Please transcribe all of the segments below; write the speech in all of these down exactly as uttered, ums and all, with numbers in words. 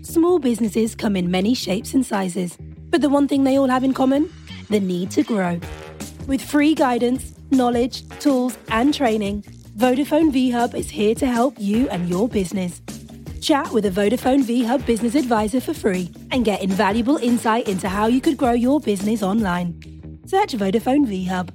Small businesses come in many shapes and sizes, but the one thing they all have in common? The need to grow. With free guidance, knowledge, tools, and training, Vodafone V-Hub is here to help you and your business. Chat with a Vodafone V-Hub business advisor for free and get invaluable insight into how you could grow your business online. Search Vodafone V-Hub.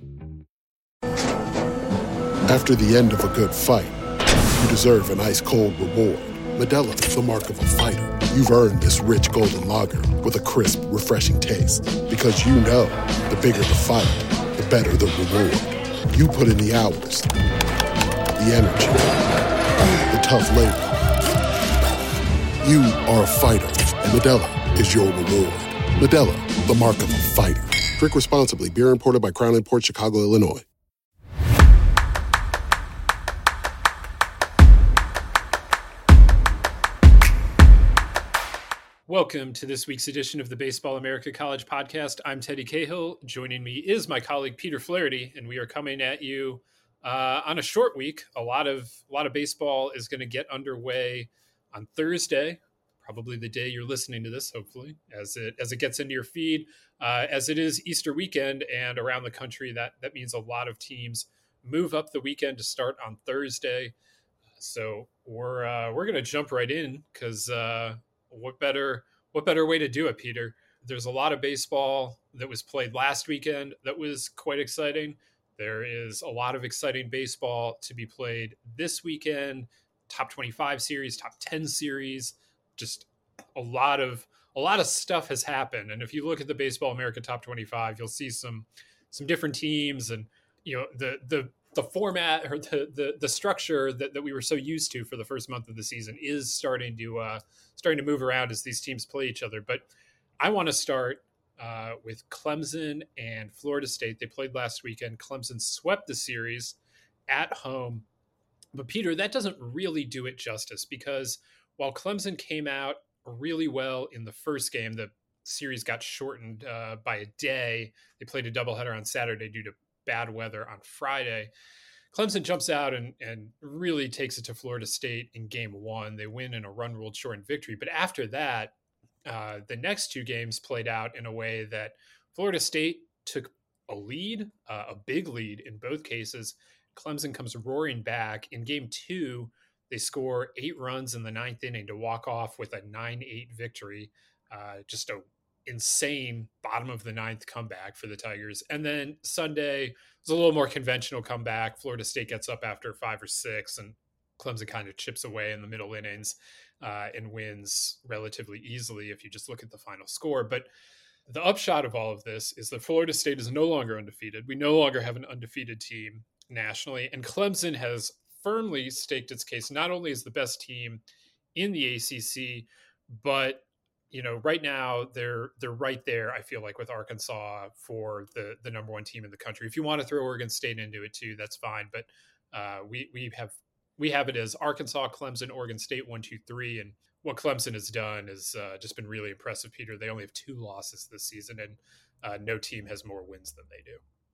After the end of a good fight, you deserve an ice-cold reward. Modelo, the mark of a fighter. You've earned this rich golden lager with a crisp, refreshing taste. Because you know, the bigger the fight, the better the reward. You put in the hours, the energy, the tough labor. You are a fighter, and Modelo is your reward. Modelo, the mark of a fighter. Drink responsibly. Beer imported by Crown Imports, Chicago, Illinois. Welcome to this week's edition of the Baseball America College Podcast. I'm Teddy Cahill. Joining me is my colleague Peter Flaherty, and we are coming at you uh, on a short week. A lot of a lot of baseball is going to get underway on Thursday, probably the day you're listening to this. Hopefully, as it as it gets into your feed, uh, as it is Easter weekend, and around the country, that that means a lot of teams move up the weekend to start on Thursday. So we're uh, we're going to jump right in because. Uh, What better what better way to do it, Peter? There's a lot of baseball that was played last weekend that was quite exciting. There is a lot of exciting baseball to be played this weekend. Top twenty-five series, top ten series, just a lot of a lot of stuff has happened. And if you look at the Baseball America Top twenty-five, you'll see some some different teams, and you know the the the format or the, the, the structure that, that we were so used to for the first month of the season is starting to, uh, starting to move around as these teams play each other. But I want to start uh, with Clemson and Florida State. They played last weekend. Clemson swept the series at home. But Peter, that doesn't really do it justice, because while Clemson came out really well in the first game, the series got shortened uh, by a day. They played a doubleheader on Saturday due to bad weather on Friday. Clemson jumps out and, and really takes it to Florida State in game one. They win in a run ruled shortened victory. But after that, uh, the next two games played out in a way that Florida State took a lead, uh, a big lead in both cases. Clemson comes roaring back. In game two, they score eight runs in the ninth inning to walk off with a nine eight victory. Uh, just a insane bottom of the ninth comeback for the Tigers. And then Sunday was a little more conventional comeback. Florida State gets up after five or six, and Clemson kind of chips away in the middle innings uh, and wins relatively easily if you just look at the final score. But the upshot of all of this is that Florida State is no longer undefeated. We no longer have an undefeated team nationally, and Clemson has firmly staked its case not only as the best team in the A C C, but you know, right now they're they're right there, I feel like, with Arkansas for the the number one team in the country. If you want to throw Oregon State into it too, that's fine. But uh, we we have we have it as Arkansas, Clemson, Oregon State, one, two, three. And what Clemson has done has uh, just been really impressive, Peter. They only have two losses this season, and uh, no team has more wins than they do.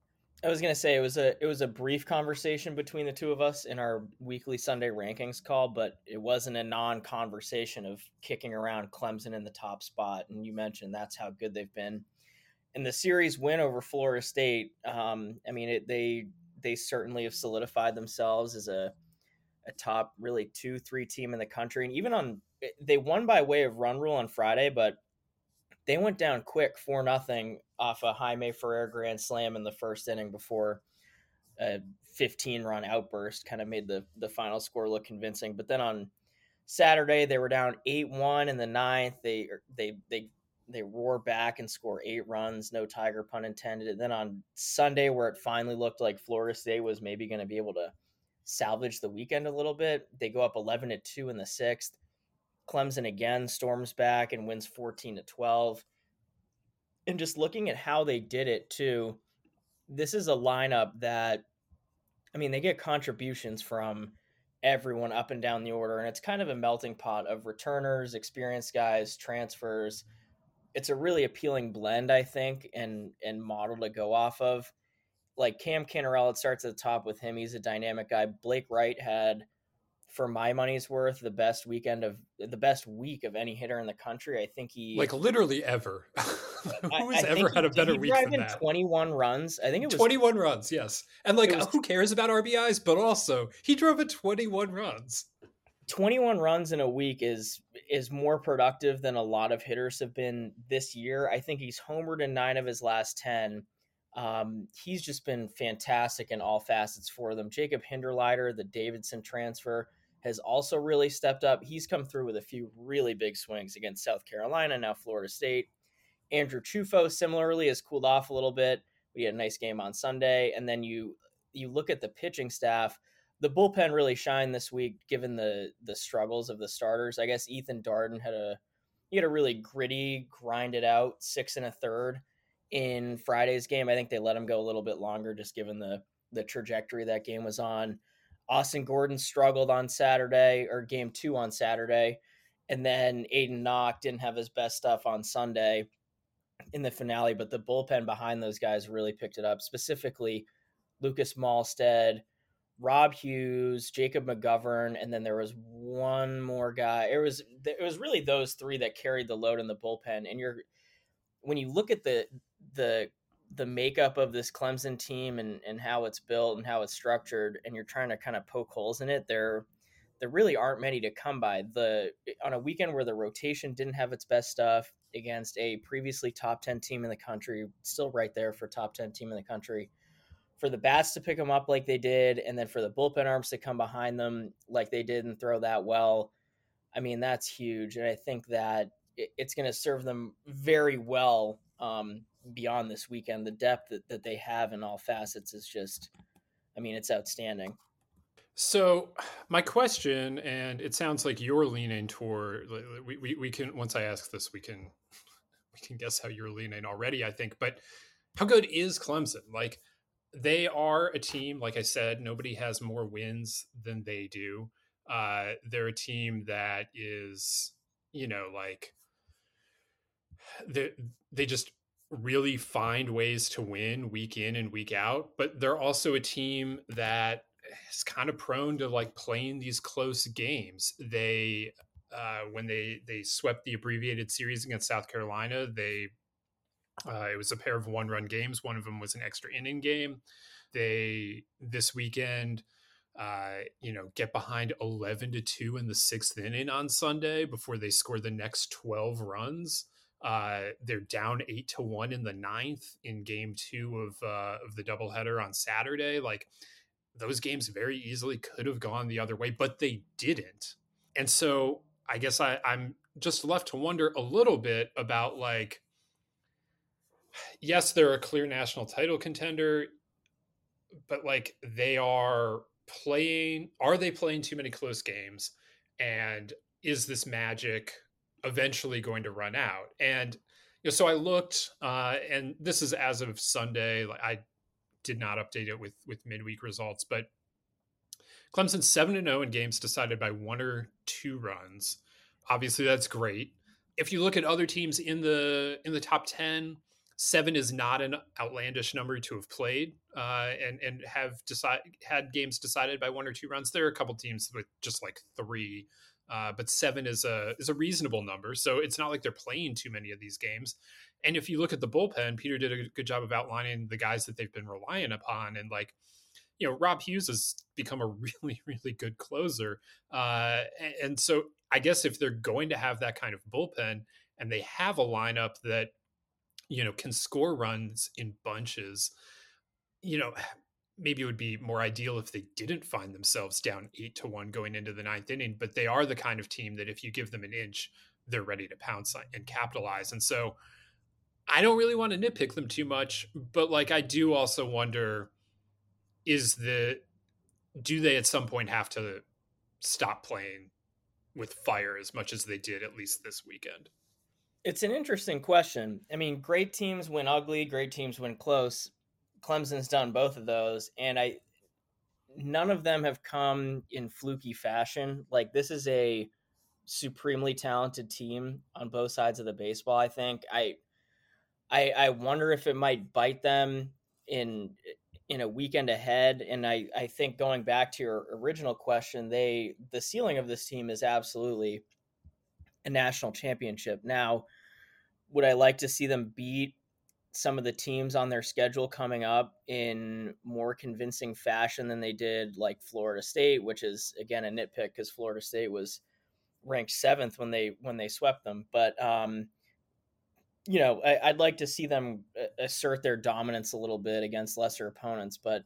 I was going to say it was a it was a brief conversation between the two of us in our weekly Sunday rankings call, but it wasn't a non-conversation of kicking around Clemson in the top spot. And you mentioned that's how good they've been. And the series win over Florida State, um, I mean, it, they they certainly have solidified themselves as a a top really two, three team in the country. And even on they won by way of run rule on Friday, but they went down quick four nothing off a Jaime Ferrer grand slam in the first inning before a fifteen run outburst kind of made the, the final score look convincing. But then on Saturday, they were down eight one in the ninth. They, they, they, they roar back and score eight runs, no Tiger pun intended. And then on Sunday, where it finally looked like Florida State was maybe going to be able to salvage the weekend a little bit, they go up eleven to two in the sixth. Clemson again storms back and wins fourteen to twelve. And just looking at how they did it too, this is a lineup that, I mean, they get contributions from everyone up and down the order, and it's kind of a melting pot of returners, experienced guys, transfers. It's a really appealing blend, I think, and and model to go off of. Like Cam Canarella, it starts at the top with him. He's a dynamic guy. Blake Wright had for my money's worth, the best weekend of the best week of any hitter in the country. I think he like literally ever. Who has I, I ever had he, a better he week drive than in that? twenty-one runs. I think it was twenty-one runs. Yes. And like, was, who cares about R B Is? But also he drove a twenty-one runs. twenty-one runs in a week is is more productive than a lot of hitters have been this year. I think he's homered in nine of his last ten. Um, he's just been fantastic in all facets for them. Jacob Hinderleiter, the Davidson transfer, has also really stepped up. He's come through with a few really big swings against South Carolina, now Florida State. Andrew Chufo similarly has cooled off a little bit. We had a nice game on Sunday. And then you you look at the pitching staff. The bullpen really shined this week, given the the struggles of the starters. I guess Ethan Darden had a he had a really gritty, grinded out six and a third in Friday's game. I think they let him go a little bit longer, just given the the trajectory that game was on. Austin Gordon struggled on Saturday, or game two on Saturday, and then Aiden Knock didn't have his best stuff on Sunday in the finale. But the bullpen behind those guys really picked it up. Specifically, Lucas Malstead, Rob Hughes, Jacob McGovern, and then there was one more guy. It was it was really those three that carried the load in the bullpen. And you're when you look at the the the makeup of this Clemson team and, and how it's built and how it's structured, and you're trying to kind of poke holes in it, there there really aren't many to come by. The on a weekend where the rotation didn't have its best stuff against a previously top ten team in the country, still right there for top ten team in the country, for the bats to pick them up like they did, and then for the bullpen arms to come behind them like they did and throw that well, I mean, that's huge. And I think that it's going to serve them very well um, beyond this weekend. The depth that, that they have in all facets is just, I mean, it's outstanding. So my question, and it sounds like you're leaning toward, we, we, we can, once I ask this, we can, we can guess how you're leaning already, I think, but how good is Clemson? Like, they are a team, like I said, nobody has more wins than they do. Uh, they're a team that is, you know, like they they just really find ways to win week in and week out. But they're also a team that is kind of prone to like playing these close games. They uh, when they they swept the abbreviated series against South Carolina, they uh, it was a pair of one run games. One of them was an extra inning game. They this weekend, uh, you know, get behind eleven to two in the sixth inning on Sunday before they score the next twelve runs. Uh, they're down eight to one in the ninth in game two of uh, of the doubleheader on Saturday. Like, those games very easily could have gone the other way, but they didn't. And so I guess I, I'm just left to wonder a little bit about, like, yes, they're a clear national title contender, but like they are playing, are they playing too many close games? And is this magic eventually going to run out? And, you know, so I looked, uh, and this is as of Sunday. Like, I did not update it with, with midweek results, but Clemson's seven and oh in games decided by one or two runs. Obviously that's great. If you look at other teams in the, in the top ten, seven is not an outlandish number to have played uh, and and have decide, had games decided by one or two runs. There are a couple teams with just like three, uh, but seven is a is a reasonable number. So it's not like they're playing too many of these games. And if you look at the bullpen, Peter did a good job of outlining the guys that they've been relying upon. And like, you know, Rob Hughes has become a really, really good closer. Uh, and, and so I guess if they're going to have that kind of bullpen and they have a lineup that, you know, can score runs in bunches, you know, maybe it would be more ideal if they didn't find themselves down eight to one going into the ninth inning, but they are the kind of team that if you give them an inch, they're ready to pounce and capitalize. And so I don't really want to nitpick them too much, but like, I do also wonder, is the, do they at some point have to stop playing with fire as much as they did, at least this weekend? It's an interesting question. I mean, great teams win ugly, great teams win close. Clemson's done both of those, and I none of them have come in fluky fashion. Like, this is a supremely talented team on both sides of the baseball. I think I I, I wonder if it might bite them in in a weekend ahead. And I, I think going back to your original question, they the ceiling of this team is absolutely a national championship. Now, would I like to see them beat some of the teams on their schedule coming up in more convincing fashion than they did, like Florida State, which is again a nitpick because Florida State was ranked seventh when they when they swept them. But um, you know, I, I'd like to see them assert their dominance a little bit against lesser opponents. But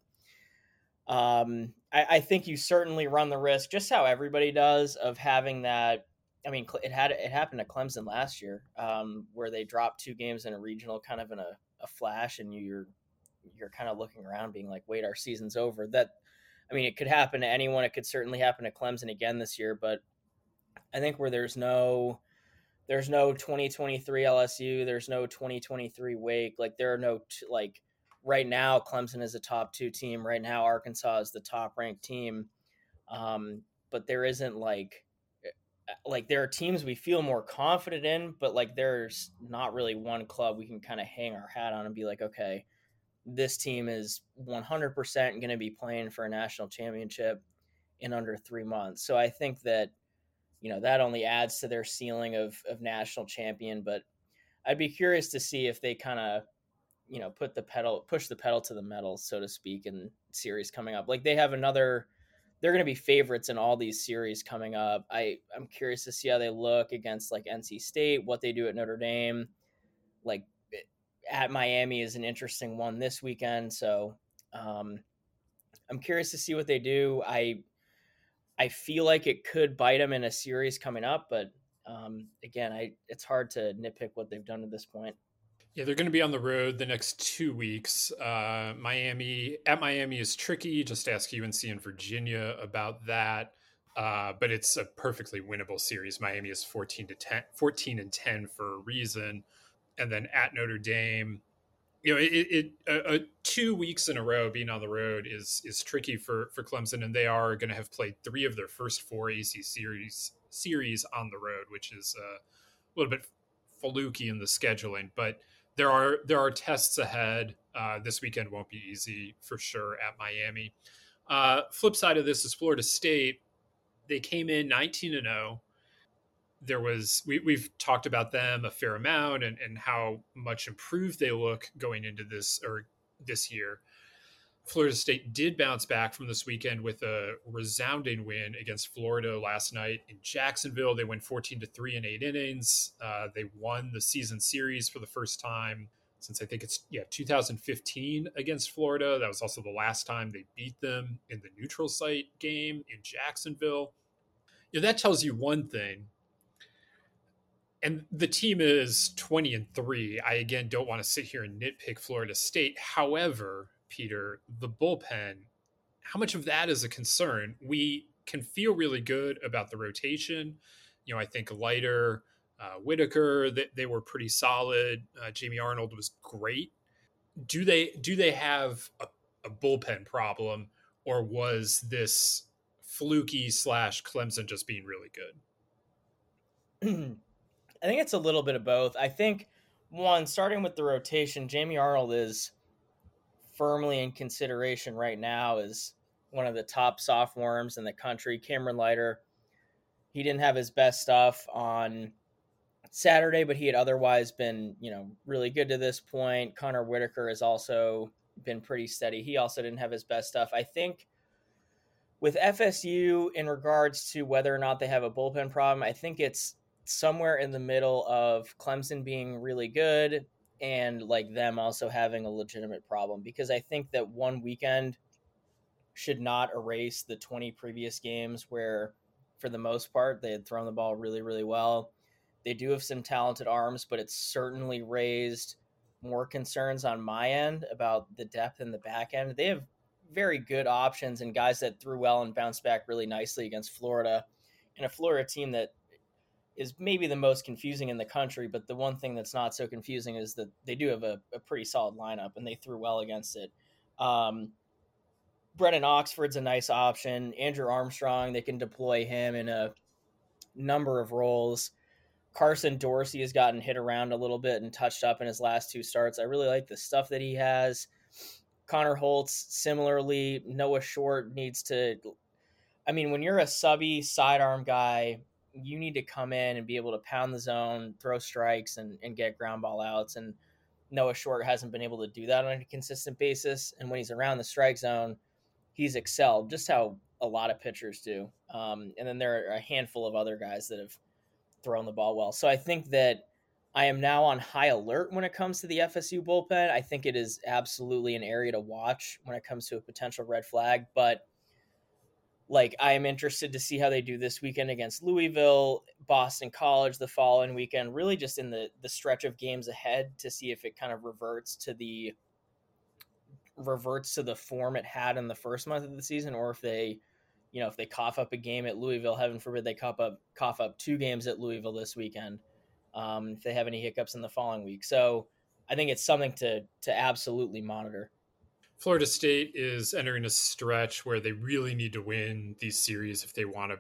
um, I, I think you certainly run the risk, just how everybody does, of having that. I mean, it had it happened to Clemson last year, um, where they dropped two games in a regional, kind of in a, a flash, and you're you're kind of looking around, being like, "Wait, our season's over." That, I mean, it could happen to anyone. It could certainly happen to Clemson again this year. But I think where there's no there's no twenty twenty-three L S U, there's no twenty twenty-three Wake. Like there are no t- like right now, Clemson is a top two team. Right now, Arkansas is the top ranked team. Um, but there isn't like. Like there are teams we feel more confident in, but like there's not really one club we can kind of hang our hat on and be like, okay, this team is one hundred percent going to be playing for a national championship in under three months. So I think that, you know, that only adds to their ceiling of, of national champion, but I'd be curious to see if they kind of, you know, put the pedal, push the pedal to the metal, so to speak, in series coming up. Like they have another, they're going to be favorites in all these series coming up. I, I'm curious to see how they look against like N C State, what they do at Notre Dame. Like at Miami is an interesting one this weekend. So um, I'm curious to see what they do. I I feel like it could bite them in a series coming up, but um, again, I it's hard to nitpick what they've done to this point. Yeah, they're going to be on the road the next two weeks. Uh, Miami at Miami is tricky. Just ask U N C and Virginia about that. Uh, but it's a perfectly winnable series. Miami is fourteen to ten, fourteen and ten for a reason. And then at Notre Dame, you know, it, it a, a two weeks in a row being on the road is is tricky for for Clemson, and they are going to have played three of their first four A C series series on the road, which is uh, a little bit fluky in the scheduling, but. There are there are tests ahead. Uh, this weekend won't be easy for sure at Miami. Uh, flip side of this is Florida State. They came in nineteen and oh. There was we, we've talked about them a fair amount and, and how much improved they look going into this or this year. Florida State did bounce back from this weekend with a resounding win against Florida last night in Jacksonville. They went fourteen to three in eight innings. Uh, they won the season series for the first time since I think it's yeah two thousand fifteen against Florida. That was also the last time they beat them in the neutral site game in Jacksonville. You know, that tells you one thing. And the team is twenty and three. I again don't want to sit here and nitpick Florida State. However, Peter, the bullpen, how much of that is a concern? We can feel really good about the rotation. You know, I think Leiter, uh, Whitaker, that they, they were pretty solid. Uh, Jamie Arnold was great. Do they do they have a, a bullpen problem, or was this fluky slash Clemson just being really good? I think it's a little bit of both. I think one, starting with the rotation, Jamie Arnold is firmly in consideration right now as one of the top sophomores in the country. Cameron Leiter, he didn't have his best stuff on Saturday, but he had otherwise been, you know, really good to this point. Connor Whitaker has also been pretty steady. He also didn't have his best stuff. I think with F S U, in regards to whether or not they have a bullpen problem, I think it's somewhere in the middle of Clemson being really good and like them also having a legitimate problem, because I think that one weekend should not erase the twenty previous games where, for the most part, they had thrown the ball really, really well. They do have some talented arms, but it's certainly raised more concerns on my end about the depth in the back end. They have very good options and guys that threw well and bounced back really nicely against Florida, and a Florida team that is maybe the most confusing in the country. But the one thing that's not so confusing is that they do have a, a pretty solid lineup and they threw well against it. Um, Brennan Oxford's a nice option. Andrew Armstrong, they can deploy him in a number of roles. Carson Dorsey has gotten hit around a little bit and touched up in his last two starts. I really like the stuff that he has. Connor Holtz, similarly, Noah Short needs to, I mean, when you're a subby sidearm guy, you need to come in and be able to pound the zone, throw strikes, and, and get ground ball outs. And Noah Short hasn't been able to do that on a consistent basis. And when he's around the strike zone, he's excelled, just how a lot of pitchers do. Um, and then there are a handful of other guys that have thrown the ball well. So I think that I am now on high alert when it comes to the F S U bullpen. I think it is absolutely an area to watch when it comes to a potential red flag. But like, I am interested to see how they do this weekend against Louisville, Boston College the following weekend, really just in the, the stretch of games ahead to see if it kind of reverts to the reverts to the form it had in the first month of the season, or if they, you know, if they cough up a game at Louisville, heaven forbid they cough up, cough up two games at Louisville this weekend. Um, if they have any hiccups in the following week. So I think it's something to, to absolutely monitor. Florida State is entering a stretch where they really need to win these series if they want to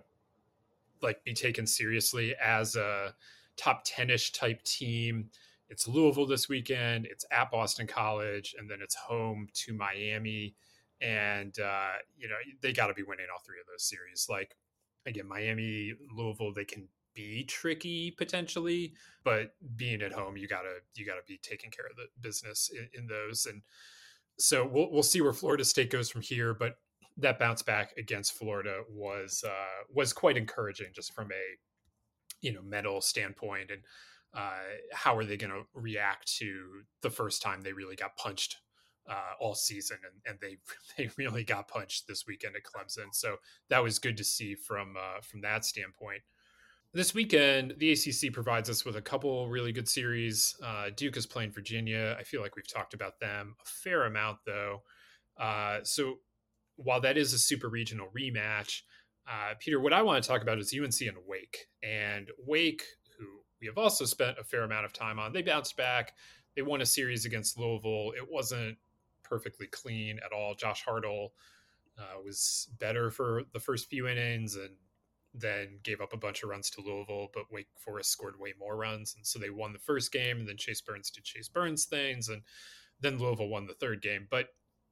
like be taken seriously as a top ten-ish type team. It's Louisville this weekend, it's at Boston College, and then it's home to Miami. And, uh, you know, they got to be winning all three of those series. Like, again, Miami, Louisville, they can be tricky potentially, but being at home, you gotta you gotta be taking care of the business in, in those. And so we'll we'll see where Florida State goes from here. But that bounce back against Florida was uh, was quite encouraging, just from a you know mental standpoint. And uh, how are they going to react to the first time they really got punched uh, all season, and, and they they really got punched this weekend at Clemson. So that was good to see from uh, from that standpoint. This weekend, the A C C provides us with a couple really good series. Uh, Duke is playing Virginia. I feel like we've talked about them a fair amount, though. Uh, so while that is a super regional rematch, uh, Peter, what I want to talk about is U N C and Wake. And Wake, who we have also spent a fair amount of time on, they bounced back. They won a series against Louisville. It wasn't perfectly clean at all. Josh Hartle uh, was better for the first few innings and then gave up a bunch of runs to Louisville, but Wake Forest scored way more runs. And so they won the first game, and then Chase Burns did Chase Burns things, and then Louisville won the third game. But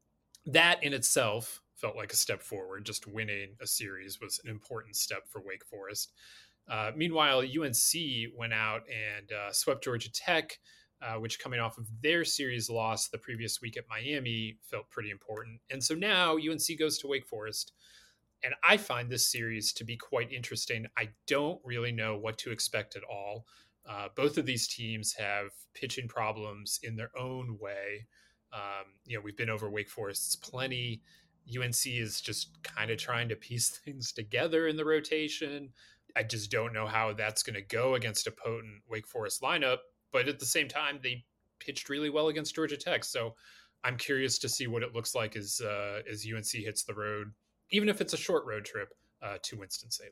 that in itself felt like a step forward. Just winning a series was an important step for Wake Forest. Uh, meanwhile, U N C went out and uh, swept Georgia Tech, uh, which, coming off of their series loss the previous week at Miami, felt pretty important. And so now U N C goes to Wake Forest. And I find this series to be quite interesting. I don't really know what to expect at all. Uh, both of these teams have pitching problems in their own way. Um, you know, we've been over Wake Forest's plenty. U N C is just kind of trying to piece things together in the rotation. I just don't know how that's going to go against a potent Wake Forest lineup. But at the same time, they pitched really well against Georgia Tech. So I'm curious to see what it looks like as, uh, as U N C hits the road, even if it's a short road trip uh, to Winston-Salem.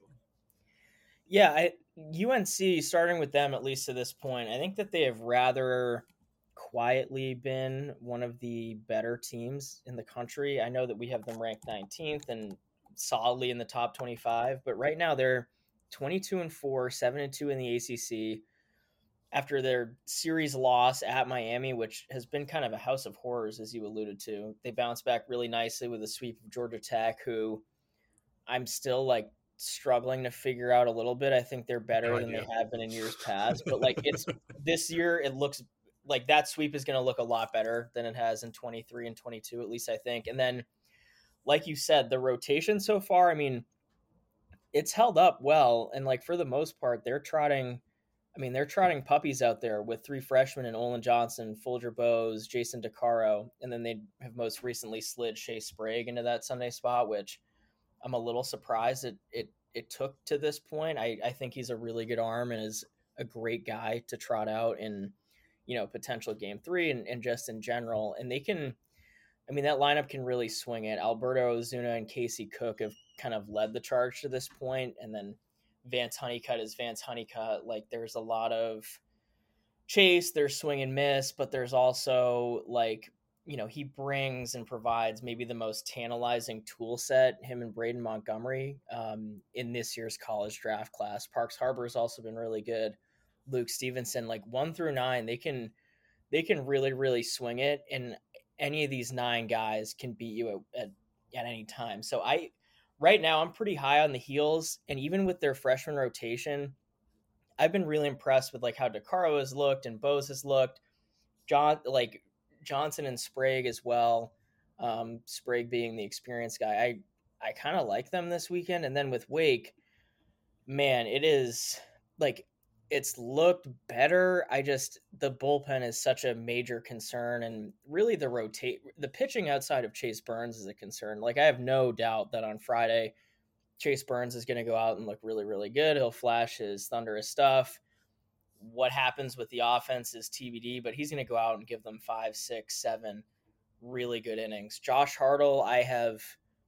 Yeah, I, U N C, starting with them at least to this point, I think that they have rather quietly been one of the better teams in the country. I know that we have them ranked nineteenth and solidly in the top twenty-five, but right now they're twenty-two and four, seven and two in the A C C. After their series loss at Miami, which has been kind of a house of horrors, as you alluded to, they bounced back really nicely with a sweep of Georgia Tech, who I'm still like struggling to figure out a little bit. I think they're better no than they have been in years past, but like it's this year, it looks like that sweep is going to look a lot better than it has in twenty-three and twenty-two, at least I think. And then, like you said, the rotation so far, I mean, it's held up well. And like for the most part, they're trotting I mean, they're trotting puppies out there with three freshmen in Olin Johnson, Folger Bowes, Jason DeCaro, and then they have most recently slid Shea Sprague into that Sunday spot, which I'm a little surprised it it, it took to this point. I, I think he's a really good arm and is a great guy to trot out in, you know, potential game three and, and just in general. And they can, I mean, that lineup can really swing it. Alberto Ozuna and Casey Cook have kind of led the charge to this point, and then Vance Honeycutt is Vance Honeycutt. Like there's a lot of chase, there's swing and miss, but there's also like, you know, he brings and provides maybe the most tantalizing tool set, him and Braden Montgomery um, in this year's college draft class. Parks Harbor has also been really good. Luke Stevenson, like one through nine, they can, they can really, really swing it. And any of these nine guys can beat you at, at, at any time. So I, right now, I'm pretty high on the heels, and even with their freshman rotation, I've been really impressed with like how DeCaro has looked and Bose has looked. John, like Johnson and Sprague as well. Um, Sprague being the experienced guy. I, I kind of like them this weekend. And then with Wake, man, it is like, it's looked better. I just, the bullpen is such a major concern, and really the rotate, the pitching outside of Chase Burns is a concern. Like, I have no doubt that on Friday, Chase Burns is going to go out and look really, really good. He'll flash his thunderous stuff. What happens with the offense is T B D, but he's going to go out and give them five, six, seven really good innings. Josh Hartle, I have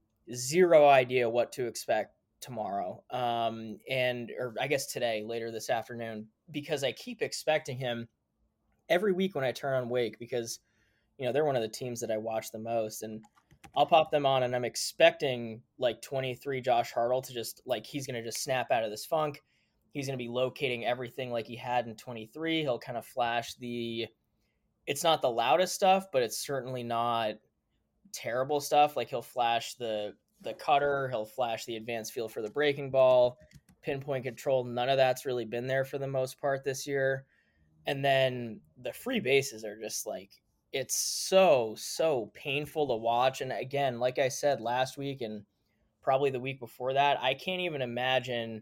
zero idea what to expect tomorrow. Um, and, or I guess today, later this afternoon, because I keep expecting him every week when I turn on Wake, because, you know, they're one of the teams that I watch the most, and I'll pop them on and I'm expecting like twenty-three Josh Hartle to just like, he's going to just snap out of this funk. He's going to be locating everything like he had in twenty-three. He'll kind of flash the, it's not the loudest stuff, but it's certainly not terrible stuff. Like he'll flash the, the cutter, he'll flash the advanced feel for the breaking ball, pinpoint control. None of that's really been there for the most part this year. And then the free bases are just like, it's so, so painful to watch. And again, like I said last week and probably the week before that, I can't even imagine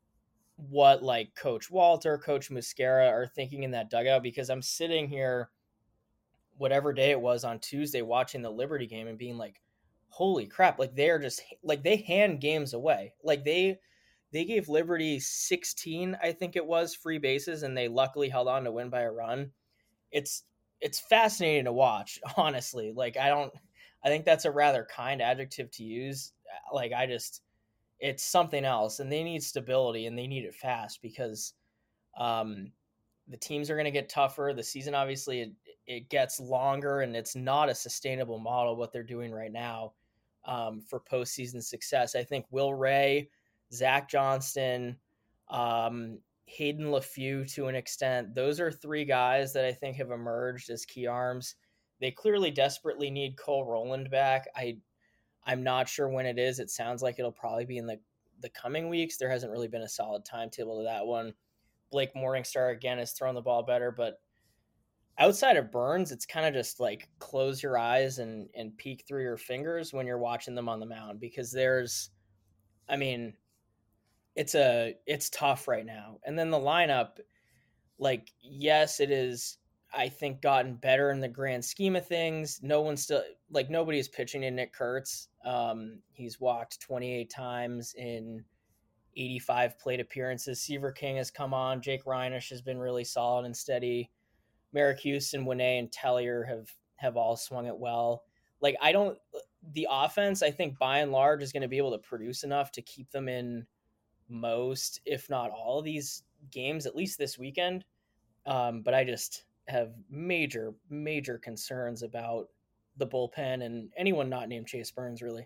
what like Coach Walter, Coach Muscara are thinking in that dugout, because I'm sitting here, whatever day it was on Tuesday, watching the Liberty game and being like, holy crap. Like they're just like, they hand games away. Like they, they gave Liberty sixteen, I think it was, free bases, and they luckily held on to win by a run. It's, it's fascinating to watch, honestly. Like, I don't, I think that's a rather kind adjective to use. Like, I just, it's something else, and they need stability and they need it fast, because um, the teams are going to get tougher. The season, obviously, it, it gets longer, and it's not a sustainable model what they're doing right now um, for postseason success. I think Will Ray, Zach Johnston, um, Hayden LaFew to an extent, those are three guys that I think have emerged as key arms. They clearly desperately need Cole Rowland back. I, I'm not sure when it is. It sounds like it'll probably be in the, the coming weeks. There hasn't really been a solid timetable to that one. Blake Morningstar, again, has thrown the ball better, but outside of Burns, it's kind of just like close your eyes and, and peek through your fingers when you're watching them on the mound, because there's, I mean, it's a, it's tough right now. And then the lineup, like, yes, it is, I think, gotten better in the grand scheme of things. No one's still, like, nobody is pitching in Nick Kurtz. Um, he's walked twenty-eight times in eighty-five plate appearances. Seaver King has come on. Jake Reinish has been really solid and steady. Merrick Houston, Winne, and Tellier have, have all swung it well. Like, I don't, the offense, I think, by and large, is going to be able to produce enough to keep them in most, if not all of these games, at least this weekend. Um, but I just have major, major concerns about the bullpen and anyone not named Chase Burns, really.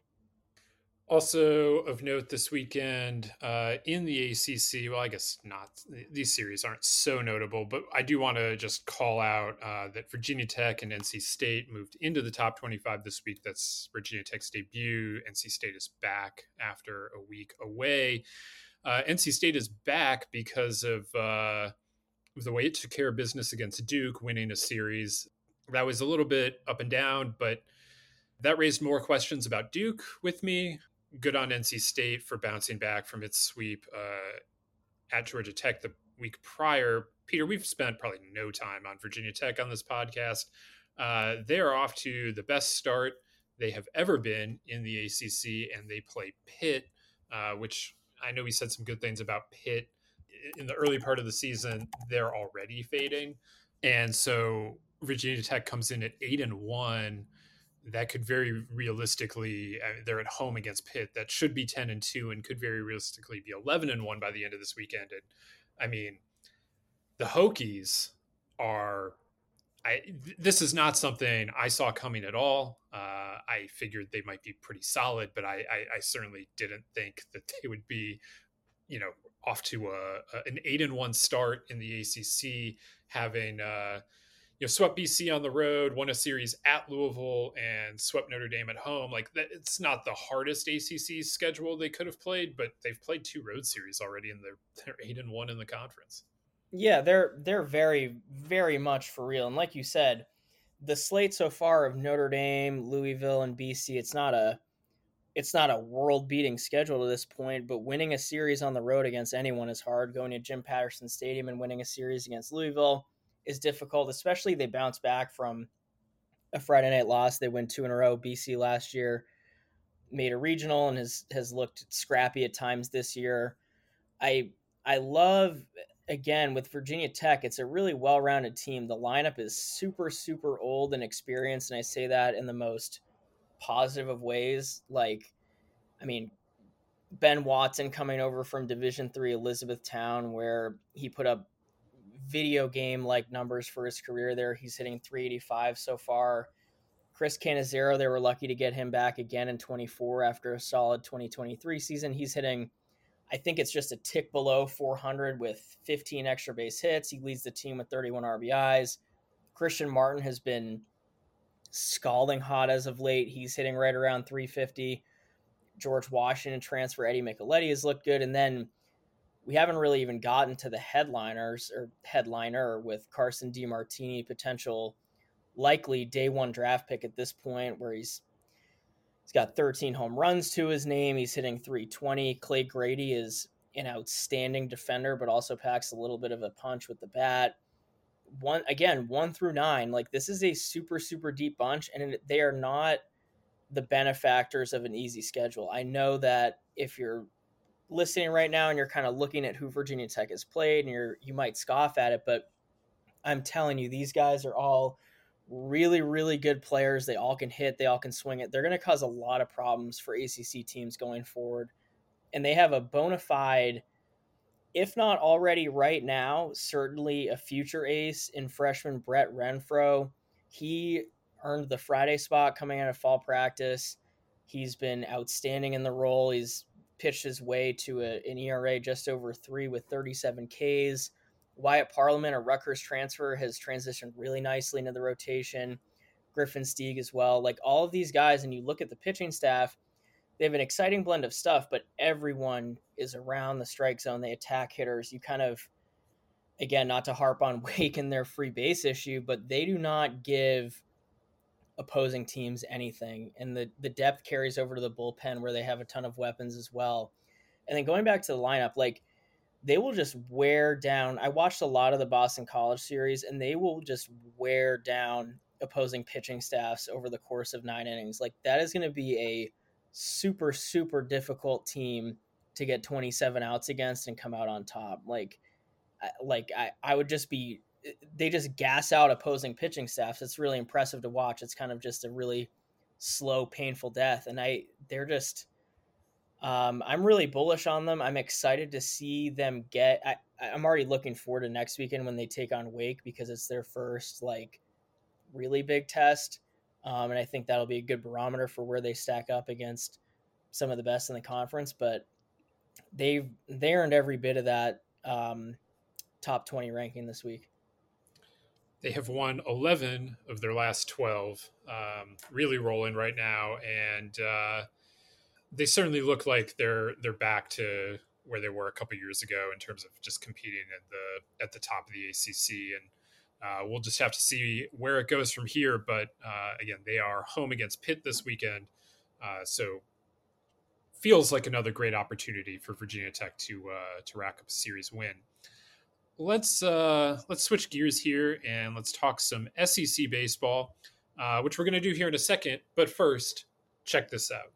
Also of note this weekend uh, in the A C C, well, I guess not. These series aren't so notable, but I do want to just call out uh, that Virginia Tech and N C State moved into the top twenty-five this week. That's Virginia Tech's debut. N C State is back after a week away. Uh, N C State is back because of uh, the way it took care of business against Duke, winning a series. That was a little bit up and down, but that raised more questions about Duke with me. Good on N C State for bouncing back from its sweep uh, at Georgia Tech the week prior. Peter, we've spent probably no time on Virginia Tech on this podcast. Uh, they are off to the best start they have ever been in the A C C, and they play Pitt, uh, which I know we said some good things about Pitt in the early part of the season. They're already fading. And so Virginia Tech comes in at eight and one. That could very realistically, I mean, they're at home against Pitt. That should be ten and two and could very realistically be eleven and one by the end of this weekend. And I mean, the Hokies are, I, this is not something I saw coming at all. Uh, I figured they might be pretty solid, but I, I, I certainly didn't think that they would be, you know, off to a, a, an eight and one start in the A C C, having, uh, you know, swept B C on the road, won a series at Louisville, and swept Notre Dame at home. Like that, it's not the hardest A C C schedule they could have played, but they've played two road series already, and they're they're eight and one in the conference. Yeah, they're they're very very much for real. And like you said, the slate so far of Notre Dame, Louisville, and B C, it's not a it's not a world-beating schedule to this point, but winning a series on the road against anyone is hard. Going to Jim Patterson Stadium and winning a series against Louisville is difficult, especially they bounce back from a Friday night loss. They win two in a row. B C last year made a regional and has has looked scrappy at times this year. I I love, again, with Virginia Tech, it's a really well-rounded team. The lineup is super, super old and experienced, and I say that in the most positive of ways. Like, I mean, Ben Watson coming over from Division three Elizabethtown, where he put up video game like numbers for his career there. He's hitting three eighty-five so far. Chris Cannizzaro, they were lucky to get him back again in twenty-four after a solid twenty twenty-three season. He's hitting, I think it's just a tick below four hundred with fifteen extra base hits. He leads the team with thirty-one R B Is. Christian Martin has been scalding hot as of late. He's hitting right around three fifty. George Washington transfer Eddie Micheletti has looked good. And then we haven't really even gotten to the headliners or headliner with Carson DiMartini, potential likely day one draft pick at this point, where he's he's got thirteen home runs to his name. He's hitting three twenty. Clay Grady is an outstanding defender, but also packs a little bit of a punch with the bat. One again, one through nine. Like, this is a super, super deep bunch, and they are not the benefactors of an easy schedule. I know that if you're listening right now and you're kind of looking at who Virginia Tech has played, and you're you might scoff at it, but I'm telling you, these guys are all really, really good players. They all can hit. They all can swing it. They're going to cause a lot of problems for A C C teams going forward. And they have a bona fide, if not already right now, certainly a future ace in freshman Brett Renfro. He earned the Friday spot coming out of fall practice. He's been outstanding in the role. He's pitched his way to a, an E R A just over three with thirty-seven Ks. Wyatt Parliament, a Rutgers transfer, has transitioned really nicely into the rotation. Griffin Stieg as well. Like, all of these guys, and you look at the pitching staff, they have an exciting blend of stuff, but everyone is around the strike zone. They attack hitters. You kind of, again, not to harp on Wake and their free base issue, but they do not give opposing teams anything. And the, the depth carries over to the bullpen, where they have a ton of weapons as well. And then going back to the lineup, like, they will just wear down. I watched a lot of the Boston College series, and they will just wear down opposing pitching staffs over the course of nine innings. Like, that is going to be a super, super difficult team to get twenty-seven outs against and come out on top. Like, like I, I would just be, they just gas out opposing pitching staffs. It's really impressive to watch. It's kind of just a really slow, painful death. And I, they're just, Um, I'm really bullish on them. I'm excited to see them get, I, I'm already looking forward to next weekend when they take on Wake, because it's their first, like, really big test. Um, and I think that'll be a good barometer for where they stack up against some of the best in the conference, but they've, they earned every bit of that um, top twenty ranking this week. They have won eleven of their last twelve, um, really rolling right now. And, uh, they certainly look like they're they're back to where they were a couple years ago in terms of just competing at the at the top of the A C C, and uh, we'll just have to see where it goes from here. But uh, again, they are home against Pitt this weekend, uh, so feels like another great opportunity for Virginia Tech to uh, to rack up a series win. Let's uh, let's switch gears here and let's talk some S E C baseball, uh, which we're going to do here in a second. But first, check this out.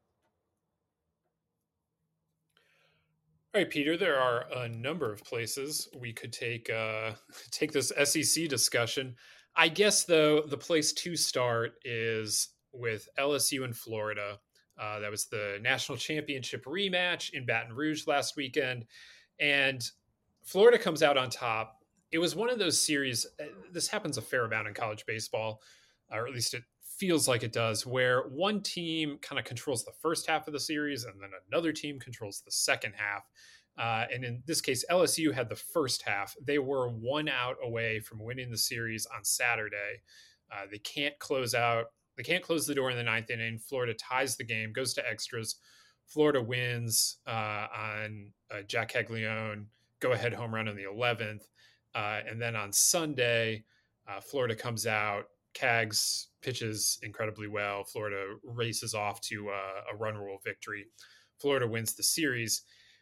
All right, Peter, there are a number of places we could take uh, take this S E C discussion. I guess, though, the place to start is with L S U in Florida. Uh, that was the national championship rematch in Baton Rouge last weekend. And Florida comes out on top. It was one of those series, this happens a fair amount in college baseball, or at least it feels like it does, where one team kind of controls the first half of the series and then another team controls the second half. Uh, and in this case, L S U had the first half. They were one out away from winning the series on Saturday. Uh, they can't close out. They can't close the door in the ninth inning. Florida ties the game, goes to extras. Florida wins uh, on uh, Jack Caglione go-ahead home run in the eleventh. Uh, and then on Sunday, uh, Florida comes out. Cags pitches incredibly well. Florida races off to uh, a run rule victory. Florida wins the series.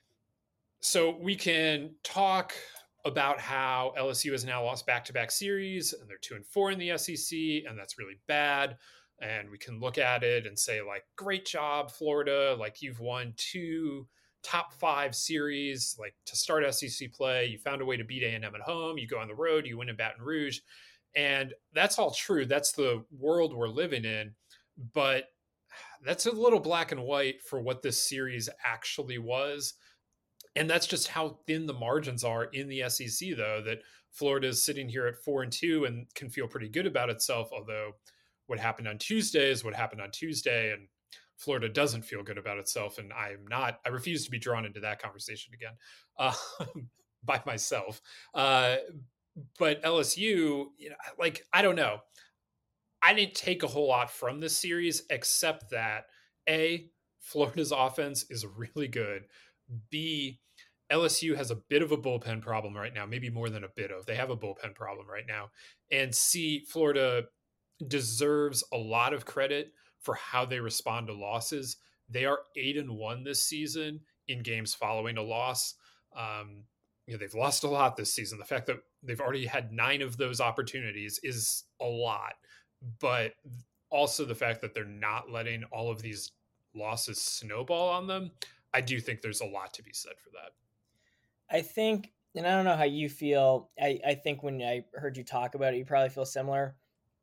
So we can talk about how L S U has now lost back-to-back series, and they're two and four in the S E C, and that's really bad. And we can look at it and say, like, great job, Florida. Like, you've won two top five series, like, to start S E C play. You found a way to beat A and M at home. You go on the road. You win in Baton Rouge. And that's all true. That's the world we're living in. But that's a little black and white for what this series actually was. And that's just how thin the margins are in the S E C, though, that Florida is sitting here at four and two and can feel pretty good about itself. Although what happened on Tuesday is what happened on Tuesday, and Florida doesn't feel good about itself. And I'm not, I refuse to be drawn into that conversation again uh, by myself. Uh, but L S U, you know, like, I don't know. I didn't take a whole lot from this series, except that A, Florida's offense is really good. B, L S U has a bit of a bullpen problem right now, maybe more than a bit of. They have a bullpen problem right now. And C, Florida deserves a lot of credit for how they respond to losses. They are eight and one this season in games following a loss. Um, you know, they've lost a lot this season. The fact that they've already had nine of those opportunities is a lot, but also the fact that they're not letting all of these losses snowball on them. I do think there's a lot to be said for that. I think, and I don't know how you feel. I, I think when I heard you talk about it, you probably feel similar.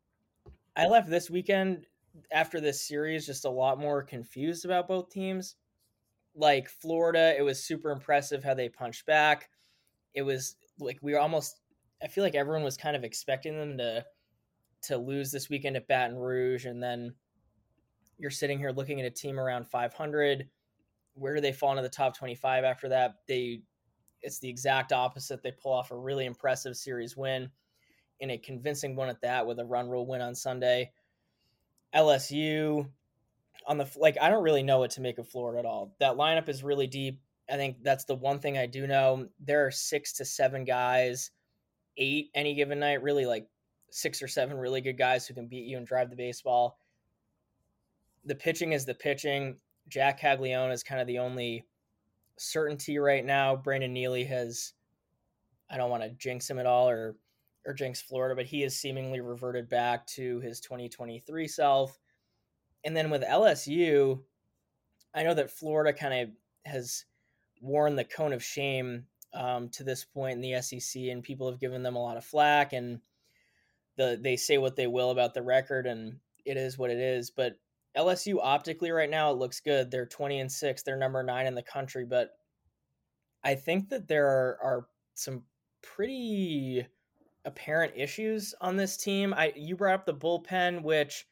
I left this weekend after this series just a lot more confused about both teams. Like Florida, it was super impressive how they punched back. It was like we were almost, I feel like everyone was kind of expecting them to to lose this weekend at Baton Rouge. And then you're sitting here looking at a team around five hundred. Where do they fall into the top twenty-five after that? They, it's the exact opposite. They pull off a really impressive series win, and a convincing one at that, with a run rule win on Sunday. L S U on the, like, I don't really know what to make of Florida at all. That lineup is really deep. I think that's the one thing I do know. There are six to seven guys, eight any given night, really like six or seven really good guys who can beat you and drive the baseball. The pitching is the pitching. Jack Caglione is kind of the only certainty right now. Brandon Neely has, I don't want to jinx him at all or or jinx Florida, but he has seemingly reverted back to his twenty twenty-three self. And then with L S U, I know that Florida kind of has worn the cone of shame um, to this point in the S E C, and people have given them a lot of flack, and the they say what they will about the record, and it is what it is. But L S U optically right now, it looks good. They're twenty and six. They're number nine in the country. But I think that there are, are some pretty apparent issues on this team. I you brought up the bullpen, which,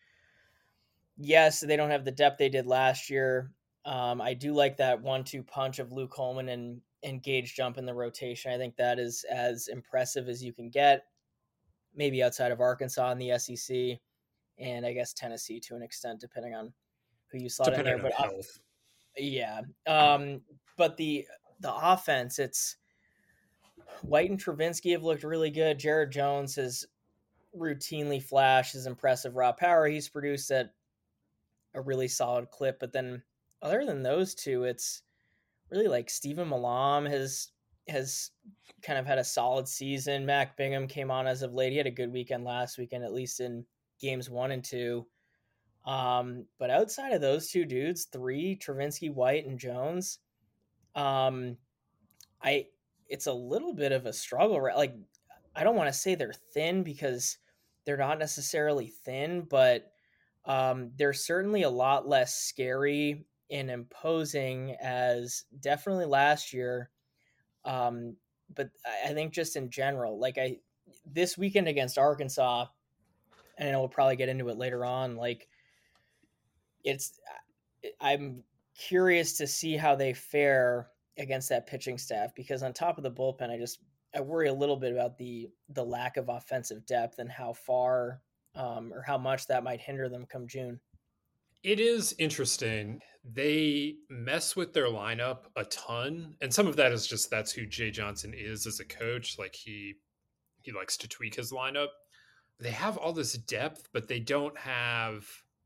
yes, they don't have the depth they did last year. Um, I do like that one two punch of Luke Holman and, and Gage Jump in the rotation. I think that is as impressive as you can get, maybe outside of Arkansas in the S E C. And I guess Tennessee to an extent, depending on who you slot in there. But uh, yeah, um, but the the offense, it's White and Travinsky have looked really good. Jared Jones has routinely flashed his impressive raw power. He's produced at a really solid clip. But then, other than those two, it's really like Stephen Malam has has kind of had a solid season. Mac Bingham came on as of late. He had a good weekend last weekend, at least in games one and two. Um, but outside of those two dudes, three, Travinsky, White, and Jones, um, I it's a little bit of a struggle. Right? Like, I don't want to say they're thin because they're not necessarily thin, but um, they're certainly a lot less scary and imposing as definitely last year. Um, but I think just in general, like I this weekend against Arkansas, and I know we'll probably get into it later on. Like, it's, I'm curious to see how they fare against that pitching staff, because on top of the bullpen, I just I worry a little bit about the the lack of offensive depth and how far um, or how much that might hinder them come June. It is interesting. They mess with their lineup a ton, and some of that is just that's who Jay Johnson is as a coach. Like he he likes to tweak his lineup. They have all this depth, but they don't have,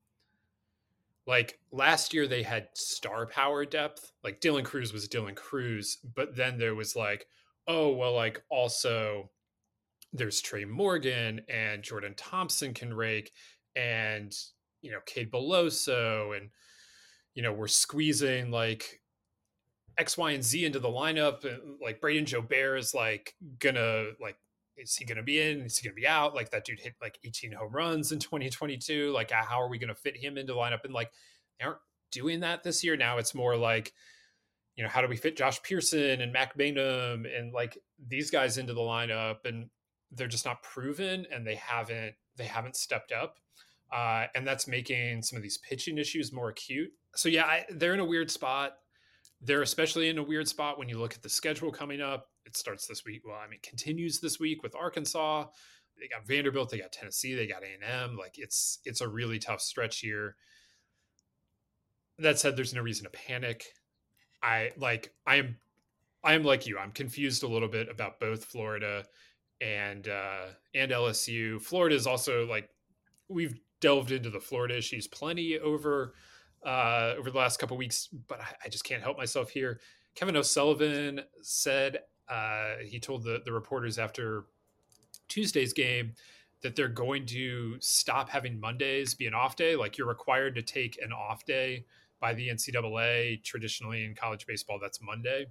like last year they had star power depth. Like Dylan Cruz was Dylan Cruz, but then there was like, oh, well, like also there's Trey Morgan and Jordan Thompson can rake, and, you know, Cade Beloso, and, you know, we're squeezing like X, Y, and Z into the lineup. And like Braden Jobert is like gonna like, is he going to be in? Is he going to be out? Like that dude hit like eighteen home runs in twenty twenty-two. Like how are we going to fit him into the lineup? And like, they aren't doing that this year. Now it's more like, you know, how do we fit Josh Pearson and Mac Bainham and like these guys into the lineup? And they're just not proven, and they haven't, they haven't stepped up. Uh, and that's making some of these pitching issues more acute. So yeah, I, they're in a weird spot. They're especially in a weird spot when you look at the schedule coming up. It starts this week. Well, I mean, continues this week with Arkansas. They got Vanderbilt. They got Tennessee. They got A and M. Like it's it's a really tough stretch here. That said, there's no reason to panic. I like I am I am like you. I'm confused a little bit about both Florida and uh, and L S U. Florida is also like, we've delved into the Florida issues plenty over. Uh, over the last couple of weeks, but I, I just can't help myself here. Kevin O'Sullivan said, uh, he told the, the reporters after Tuesday's game that they're going to stop having Mondays be an off day. Like you're required to take an off day by the N C double A. Traditionally in college baseball, that's Monday.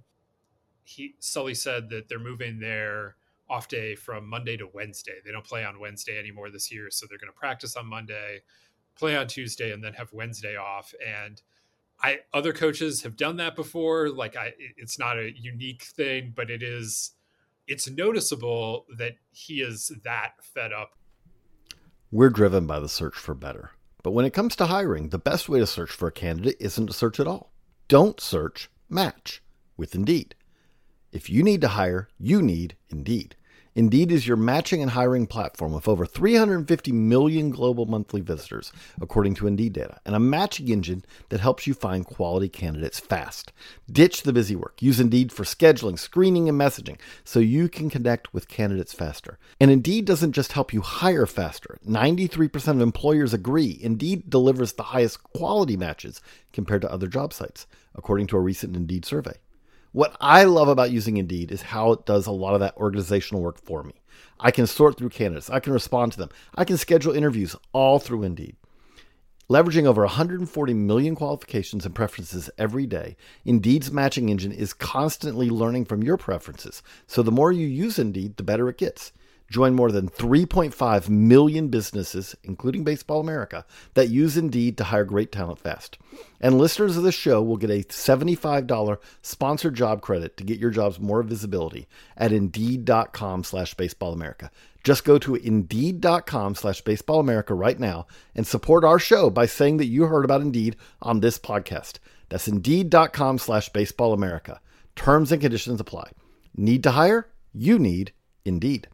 He Sully said that they're moving their off day from Monday to Wednesday. They don't play on Wednesday anymore this year, so they're going to practice on Monday, play on Tuesday, and then have Wednesday off. And I, other coaches have done that before. Like I, it's not a unique thing, but it is, it's noticeable that he is that fed up. We're driven by the search for better. But when it comes to hiring, the best way to search for a candidate isn't to search at all. Don't search, match with Indeed. If you need to hire, you need Indeed. Indeed is your matching and hiring platform with over three hundred fifty million global monthly visitors, according to Indeed data, and a matching engine that helps you find quality candidates fast. Ditch the busy work. Use Indeed for scheduling, screening, and messaging so you can connect with candidates faster. And Indeed doesn't just help you hire faster. ninety-three percent of employers agree Indeed delivers the highest quality matches compared to other job sites, according to a recent Indeed survey. What I love about using Indeed is how it does a lot of that organizational work for me. I can sort through candidates. I can respond to them. I can schedule interviews all through Indeed. Leveraging over one hundred forty million qualifications and preferences every day, Indeed's matching engine is constantly learning from your preferences. So the more you use Indeed, the better it gets. Join more than three point five million businesses, including Baseball America, that use Indeed to hire great talent fast. And listeners of the show will get a seventy-five dollars sponsored job credit to get your jobs more visibility at Indeed.com slash Baseball America. Just go to Indeed.com slash Baseball America right now and support our show by saying that you heard about Indeed on this podcast. That's Indeed.com slash Baseball America. Terms and conditions apply. Need to hire? You need Indeed.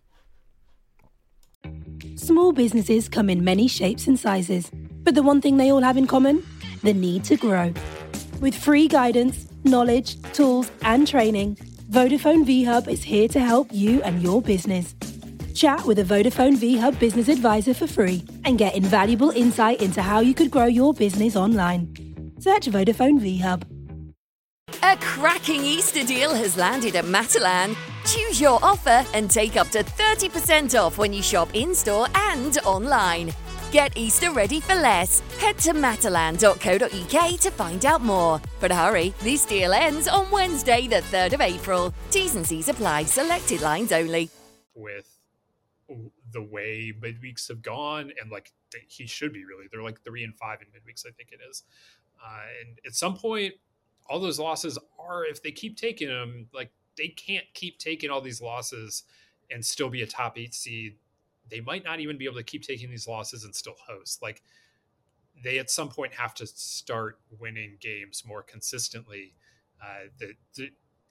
Small businesses come in many shapes and sizes, but the one thing they all have in common? The need to grow. With free guidance, knowledge, tools, and training, Vodafone V-Hub is here to help you and your business. Chat with a Vodafone V-Hub business advisor for free and get invaluable insight into how you could grow your business online. Search Vodafone V-Hub. A cracking Easter deal has landed at Matalan. Choose your offer and take up to thirty percent off when you shop in-store and online. Get Easter ready for less. Head to matalan dot co dot uk to find out more. But hurry, this deal ends on Wednesday, the third of April. T's and C's apply. Selected lines only. With the way midweeks have gone, and like they, he should be really, they're like three and five in midweeks, I think it is. Uh, and at some point, all those losses are, if they keep taking them, like they can't keep taking all these losses and still be a top eight seed. They might not even be able to keep taking these losses and still host. Like they at some point have to start winning games more consistently. Uh, the, the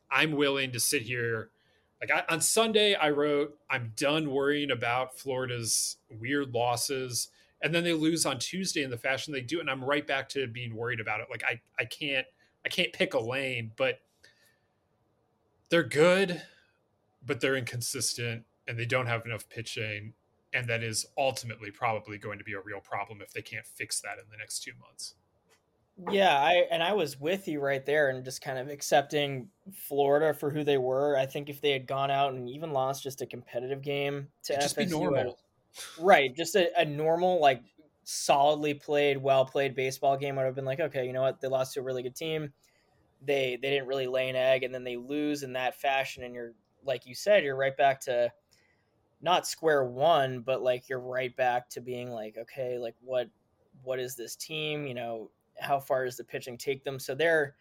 I'm willing to sit here. Like I, on Sunday, I wrote, I'm done worrying about Florida's weird losses. And then they lose on Tuesday in the fashion they do. And I'm right back to being worried about it. Like I, I can't, I can't pick a lane, but they're good, but they're inconsistent and they don't have enough pitching. And that is ultimately probably going to be a real problem if they can't fix that in the next two months. Yeah, I and I was with you right there and just kind of accepting Florida for who they were. I think if they had gone out and even lost just a competitive game to It'd just be F S U, normal. right, just a, a normal, like solidly played, well played baseball game would have been like, okay, you know what, they lost to a really good team. They they didn't really lay an egg, and then they lose in that fashion, and you're like you said, you're right back to not square one, but like you're right back to being like, okay, like what what is this team? You know, how far does the pitching take them? So they're,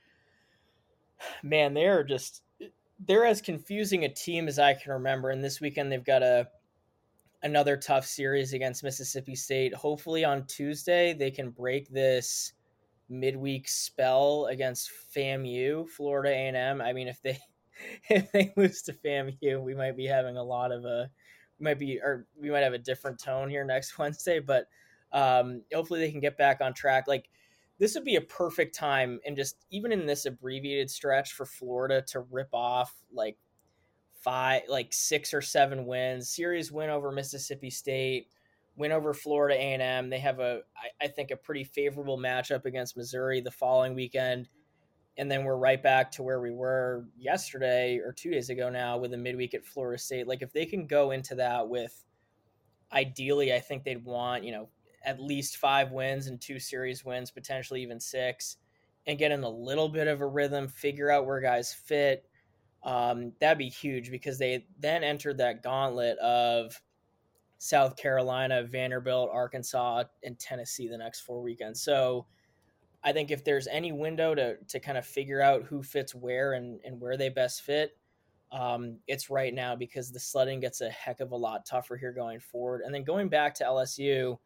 man, they're just, they're as confusing a team as I can remember. And this weekend they've got a another tough series against Mississippi State. Hopefully on Tuesday they can break this midweek spell against FAMU, Florida A and M. I mean, if they if they lose to FAMU, we might be having a lot of a we might be or we might have a different tone here next Wednesday. But um, hopefully they can get back on track. Like, this would be a perfect time, and just even in this abbreviated stretch for Florida to rip off like five, like six or seven wins, series win over Mississippi State, win over Florida A and M. They have a, I, I think, a pretty favorable matchup against Missouri the following weekend. And then we're right back to where we were yesterday or two days ago now with a midweek at Florida State. Like, if they can go into that with, ideally, I think they'd want, you know, at least five wins and two series wins, potentially even six, and get in a little bit of a rhythm, figure out where guys fit. Um, that'd be huge, because they then entered that gauntlet of South Carolina, Vanderbilt, Arkansas, and Tennessee the next four weekends. So I think if there's any window to to kind of figure out who fits where and, and where they best fit, um, it's right now, because the sledding gets a heck of a lot tougher here going forward. And then going back to L S U,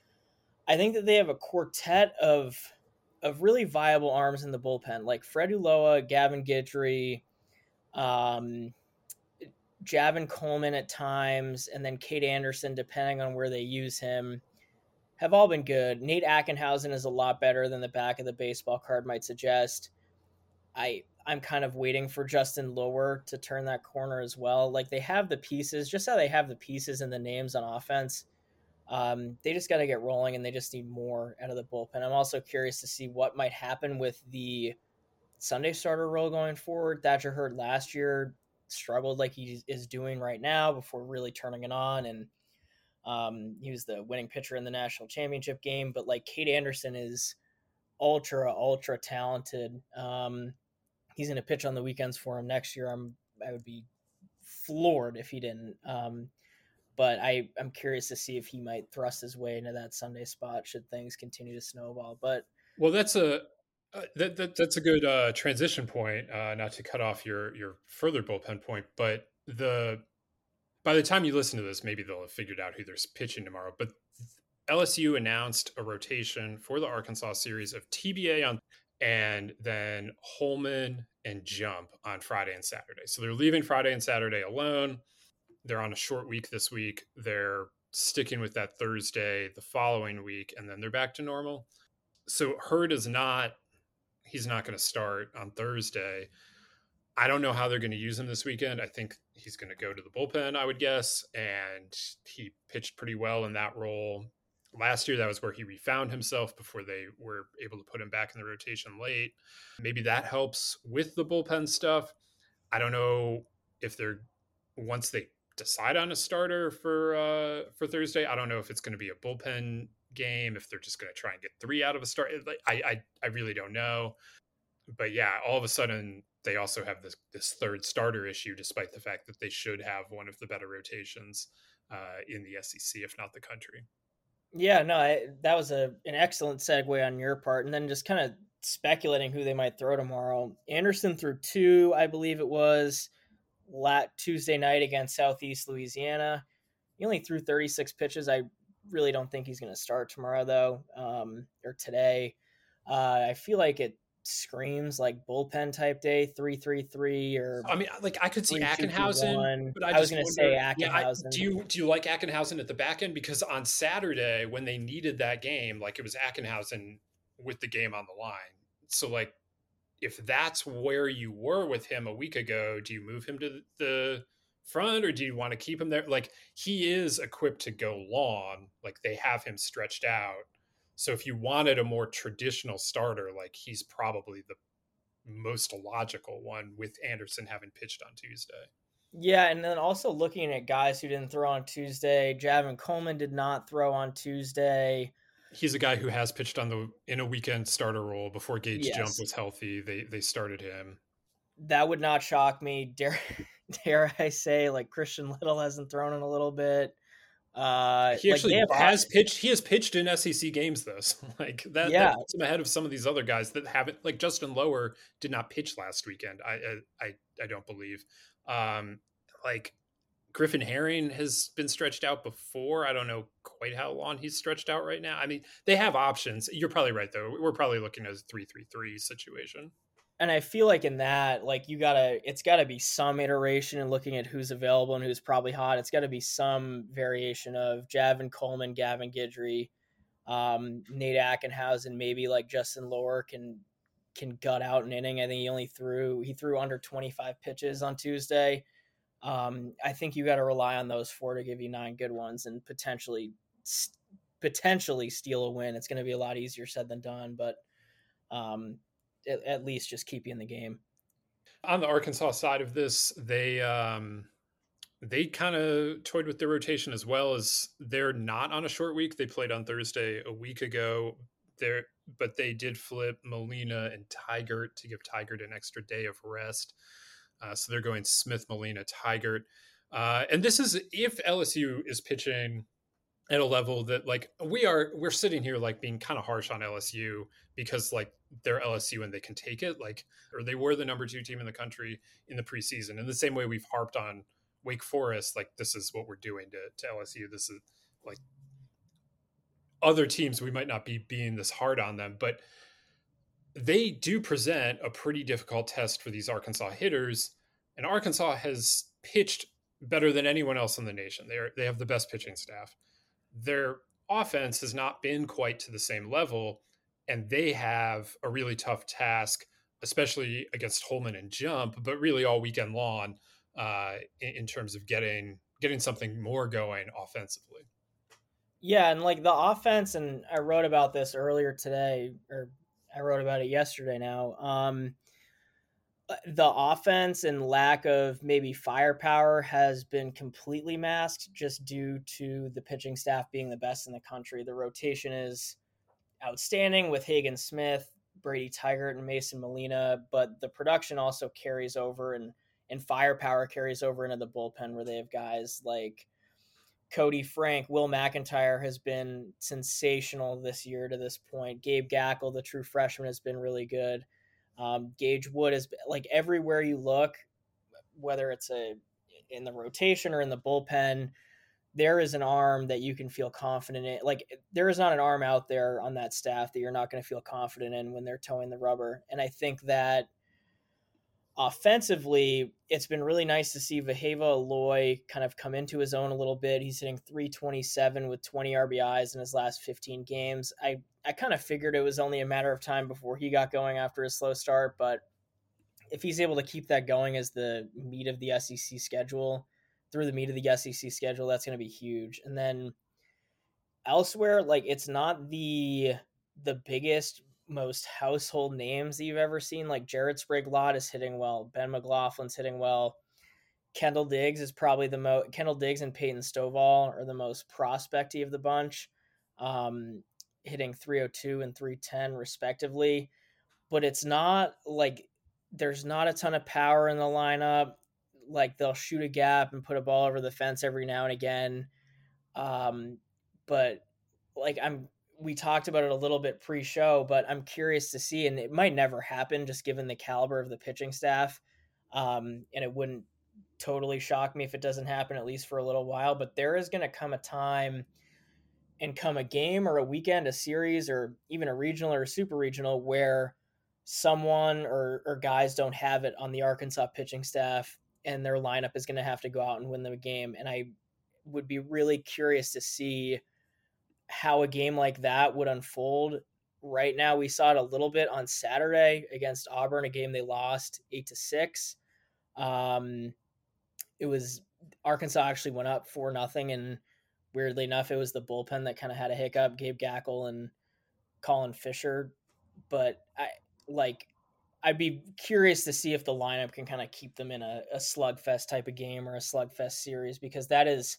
I think that they have a quartet of of really viable arms in the bullpen, like Fred Ulloa, Gavin Guidry, um, Javin Coleman at times, and then Cade Anderson, depending on where they use him, have all been good. Nate Ackenhausen is a lot better than the back of the baseball card might suggest. I, I'm kind of waiting for Justin Lower to turn that corner as well. Like, they have the pieces, just how they have the pieces and the names on offense. Um, they just got to get rolling, and they just need more out of the bullpen. I'm also curious to see what might happen with the Sunday starter role going forward. Thatcher Hurd last year struggled like he is doing right now before really turning it on. And um, he was the winning pitcher in the national championship game. But like, Cade Anderson is ultra, ultra talented. Um, he's going to pitch on the weekends for him next year. I'm, I would be floored if he didn't. Um, But I, I'm curious to see if he might thrust his way into that Sunday spot should things continue to snowball. But well, that's a uh, that, that that's a good uh, transition point. Uh, not to cut off your your further bullpen point, but the by the time you listen to this, maybe they'll have figured out who they're pitching tomorrow. But L S U announced a rotation for the Arkansas series of T B A on, and then Holman and Jump on Friday and Saturday. So they're leaving Friday and Saturday alone. They're on a short week this week. They're sticking with that Thursday the following week, and then they're back to normal. So Hurd is not, he's not going to start on Thursday. I don't know how they're going to use him this weekend. I think he's going to go to the bullpen, I would guess. And he pitched pretty well in that role. Last year, that was where he refound himself before they were able to put him back in the rotation late. Maybe that helps with the bullpen stuff. I don't know if they're, once they decide on a starter for uh for Thursday, I don't know if it's going to be a bullpen game, if they're just going to try and get three out of a start. I, I I really don't know. But yeah, all of a sudden they also have this this third starter issue, despite the fact that they should have one of the better rotations uh in the S E C, if not the country. Yeah, no, I, that was a an excellent segue on your part. And then just kind of speculating who they might throw tomorrow. Anderson threw two, I believe it was, lat Tuesday night against Southeast Louisiana. He only threw thirty-six pitches. I really don't think he's going to start tomorrow, though, um, or today. Uh, I feel like it screams like bullpen type day, three three three or I mean, like I could see three, two, two, Ackenhausen, one. but I, I just was going to wonder, say Ackenhausen. Yeah, I, do you do you like Ackenhausen at the back end? Because on Saturday when they needed that game, like it was Ackenhausen with the game on the line. So like, if that's where you were with him a week ago, do you move him to the front or do you want to keep him there? Like he is equipped to go long. Like they have him stretched out. So if you wanted a more traditional starter, like he's probably the most logical one with Anderson having pitched on Tuesday. Yeah, and then also looking at guys who didn't throw on Tuesday, Javon Coleman did not throw on Tuesday. He's a guy who has pitched on the in a weekend starter role before Gage Yes. Jump was healthy. They they started him. That would not shock me. Dare, dare I say, like Christian Little hasn't thrown in a little bit. Uh, he actually like has pitched. He has pitched in S E C games, though. So like that, yeah. that puts him ahead of some of these other guys that haven't. Like Justin Lower did not pitch last weekend. I I I don't believe. Um, like Griffin Herring has been stretched out before. I don't know quite how long he's stretched out right now. I mean, they have options. You're probably right, though. We're probably looking at a three three three situation. And I feel like in that, like you gotta, it's gotta be some iteration and looking at who's available and who's probably hot. It's gotta be some variation of Javon Coleman, Gavin Guidry, um, Nate Ackenhausen, maybe like Justin Lower can can gut out an inning. I think he only threw he threw under twenty-five pitches on Tuesday. Um, I think you got to rely on those four to give you nine good ones and potentially potentially steal a win. It's going to be a lot easier said than done, but um, at, at least just keep you in the game. On the Arkansas side of this, they um, they kind of toyed with their rotation as well. As they're not on a short week. They played on Thursday a week ago. There, but they did flip Molina and Tigert to give Tigert an extra day of rest. Uh, so they're going Smith, Molina, Tigert. Uh, and this is if L S U is pitching at a level that like we are, we're sitting here like being kind of harsh on L S U because like they're L S U and they can take it, like, or they were the number two team in the country in the preseason. In the same way we've harped on Wake Forest, like this is what we're doing to, to L S U. This is like other teams, we might not be being this hard on them, but they do present a pretty difficult test for these Arkansas hitters. And Arkansas has pitched better than anyone else in the nation. They're, they have the best pitching staff. Their offense has not been quite to the same level, and they have a really tough task, especially against Holman and Jump, but really all weekend long uh, in, in terms of getting getting something more going offensively. Yeah, and like the offense, and I wrote about this earlier today, or I wrote about it yesterday now. Um, the offense and lack of maybe firepower has been completely masked just due to the pitching staff being the best in the country. The rotation is outstanding with Hagen Smith, Brady Tigert, and Mason Molina, but the production also carries over and, and firepower carries over into the bullpen where they have guys like Cody Frank. Will McIntyre has been sensational this year to this point. Gabe Gackle, the true freshman, has been really good. Um, Gage Wood is like everywhere you look, whether it's a in the rotation or in the bullpen, there is an arm that you can feel confident in. Like there is not an arm out there on that staff that you're not going to feel confident in when they're towing the rubber. And I think that offensively, it's been really nice to see Vaheva Aloy kind of come into his own a little bit. He's hitting three twenty-seven with twenty R B Is in his last fifteen games. I, I kind of figured it was only a matter of time before he got going after a slow start, but if he's able to keep that going as the meat of the S E C schedule, through the meat of the S E C schedule, that's going to be huge. And then elsewhere, like it's not the the biggest, most household names that you've ever seen. Like Jared Sprague-Lott is hitting well. Ben McLaughlin's hitting well. Kendall Diggs is probably the most, Kendall Diggs and Peyton Stovall are the most prospecty of the bunch, um, hitting three oh two and three ten respectively. But it's not like there's not a ton of power in the lineup. Like they'll shoot a gap and put a ball over the fence every now and again. Um, but like I'm, we talked about it a little bit pre-show, but I'm curious to see, and it might never happen just given the caliber of the pitching staff. Um, and it wouldn't totally shock me if it doesn't happen, at least for a little while, but there is going to come a time and come a game or a weekend, a series, or even a regional or a super regional where someone or, or guys don't have it on the Arkansas pitching staff and their lineup is going to have to go out and win the game. And I would be really curious to see how a game like that would unfold. Right now, we saw it a little bit on Saturday against Auburn, a game they lost eight to six. Um, it was Arkansas actually went up four nothing, and weirdly enough, it was the bullpen that kind of had a hiccup. Gabe Gackle and Colin Fisher, but I like. I'd be curious to see if the lineup can kind of keep them in a, a slugfest type of game or a slugfest series, because that is,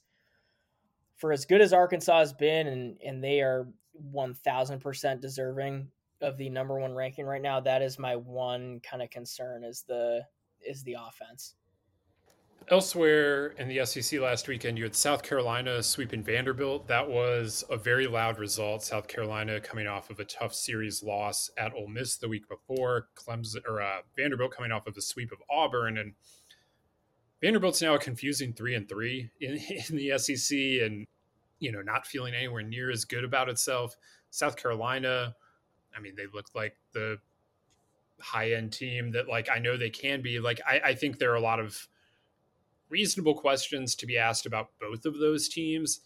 for as good as Arkansas has been, and, and they are one thousand percent deserving of the number one ranking right now, that is my one kind of concern is the, is the offense. Elsewhere in the S E C last weekend, you had South Carolina sweeping Vanderbilt. That was a very loud result. South Carolina coming off of a tough series loss at Ole Miss the week before. Clemson or uh, Vanderbilt coming off of a sweep of Auburn, and Vanderbilt's now a confusing three and three in, in the S E C, and you know, not feeling anywhere near as good about itself. South Carolina, I mean, they looked like the high end team that, like, I know they can be. Like, I, I think there are a lot of reasonable questions to be asked about both of those teams,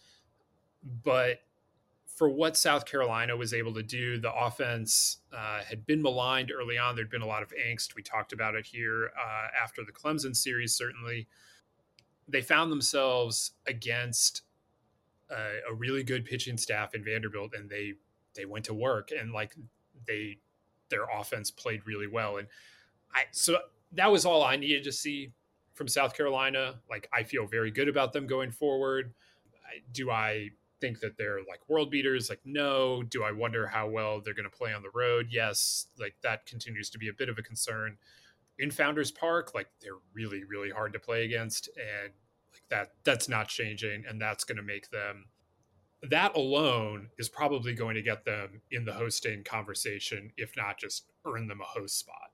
but for what South Carolina was able to do, the offense uh, had been maligned early on. There'd been a lot of angst. We talked about it here uh, after the Clemson series. Certainly, they found themselves against uh, a really good pitching staff in Vanderbilt, and they they went to work, and like they their offense played really well. And I so that was all I needed to see from South Carolina. Like, I feel very good about them going forward. Do I think that they're like world beaters? Like, no. Do I wonder how well they're going to play on the road? Yes. Like, that continues to be a bit of a concern. In Founders Park, like, they're really, really hard to play against. And like that, that's not changing. And that's going to make them, that alone is probably going to get them in the hosting conversation, if not just earn them a host spot.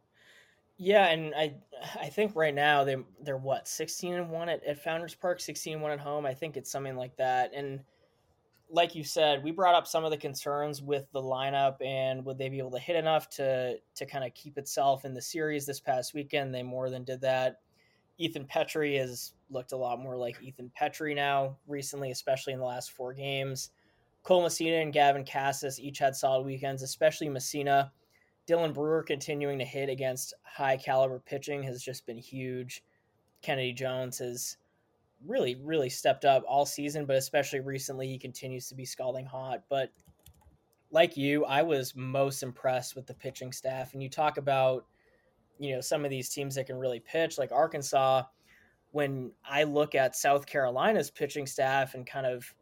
Yeah, and I I think right now they they're what sixteen and one at, at Founders Park, sixteen and one at home. I think it's something like that. And like you said, we brought up some of the concerns with the lineup and would they be able to hit enough to to kind of keep itself in the series this past weekend. They more than did that. Ethan Petry has looked a lot more like Ethan Petry now recently, especially in the last four games. Cole Messina and Gavin Cassis each had solid weekends, especially Messina. Dylan Brewer continuing to hit against high caliber pitching has just been huge. Kennedy Jones has really, really stepped up all season, but especially recently he continues to be scalding hot. But like you, I was most impressed with the pitching staff. And you talk about, you know, some of these teams that can really pitch, like Arkansas. When I look at South Carolina's pitching staff and kind of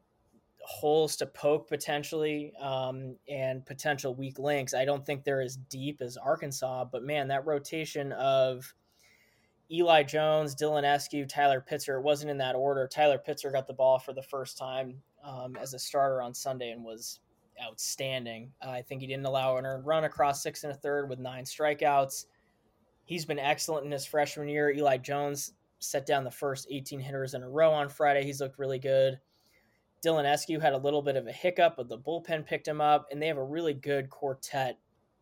holes to poke potentially um, and potential weak links, I don't think they're as deep as Arkansas, but man, that rotation of Eli Jones, Dylan Eskew, Tyler Pitzer, it wasn't in that order. Tyler Pitzer got the ball for the first time um, as a starter on Sunday and was outstanding. Uh, I think he didn't allow an earned run across six and a third with nine strikeouts. He's been excellent in his freshman year. Eli Jones set down the first eighteen hitters in a row on Friday. He's looked really good. Dylan Eskew had a little bit of a hiccup, but the bullpen picked him up, and they have a really good quartet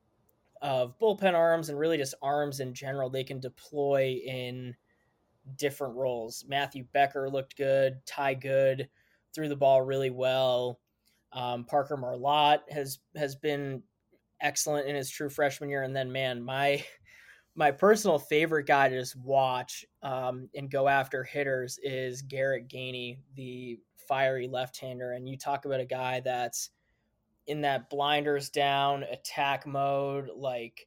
of bullpen arms and really just arms in general they can deploy in different roles. Matthew Becker looked good. Ty Good threw the ball really well. Um, Parker Marlott has has been excellent in his true freshman year. And then, man, my my personal favorite guy to just watch um, and go after hitters is Garrett Gainey, the fiery left-hander. And you talk about a guy that's in that blinders down attack mode, like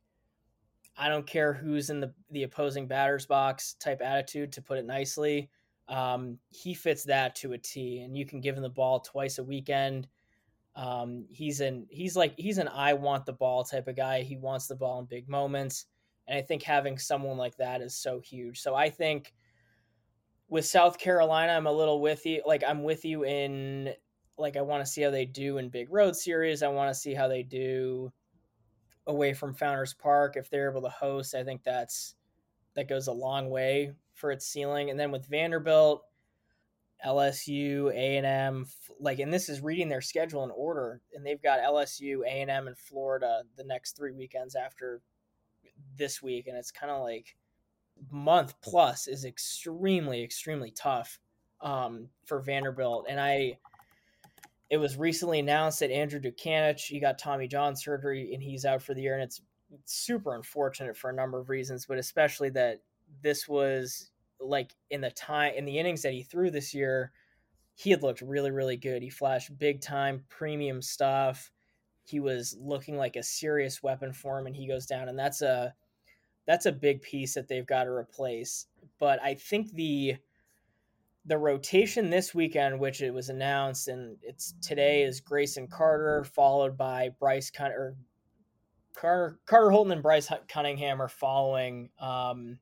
I don't care who's in the, the opposing batter's box type attitude, to put it nicely. Um, he fits that to a T, and you can give him the ball twice a weekend. Um, he's in, he's like, he's an, I want the ball type of guy. He wants the ball in big moments. And I think having someone like that is so huge. So I think with South Carolina, I'm a little with you. Like I'm with you in, like, I want to see how they do in big road series. I want to see how they do away from Founders Park. If they're able to host, I think that's, that goes a long way for its ceiling. And then with Vanderbilt, L S U, A and M, like, and this is reading their schedule in order, and they've got L S U, A and M, and Florida the next three weekends after this week, and it's kind of like month plus is extremely, extremely tough um, for Vanderbilt. And I, it was recently announced that Andrew Dukanich, he got Tommy John surgery and he's out for the year, and it's super unfortunate for a number of reasons, but especially that this was like in the time in the innings that he threw this year, he had looked really, really good. He flashed big time premium stuff. He was looking like a serious weapon for him, and he goes down, and that's a that's a big piece that they've got to replace. But I think the the rotation this weekend, which it was announced, and it's today, is Grayson Carter, followed by Bryce Cun- or Carter Carter Holton and Bryce Cunningham are following um,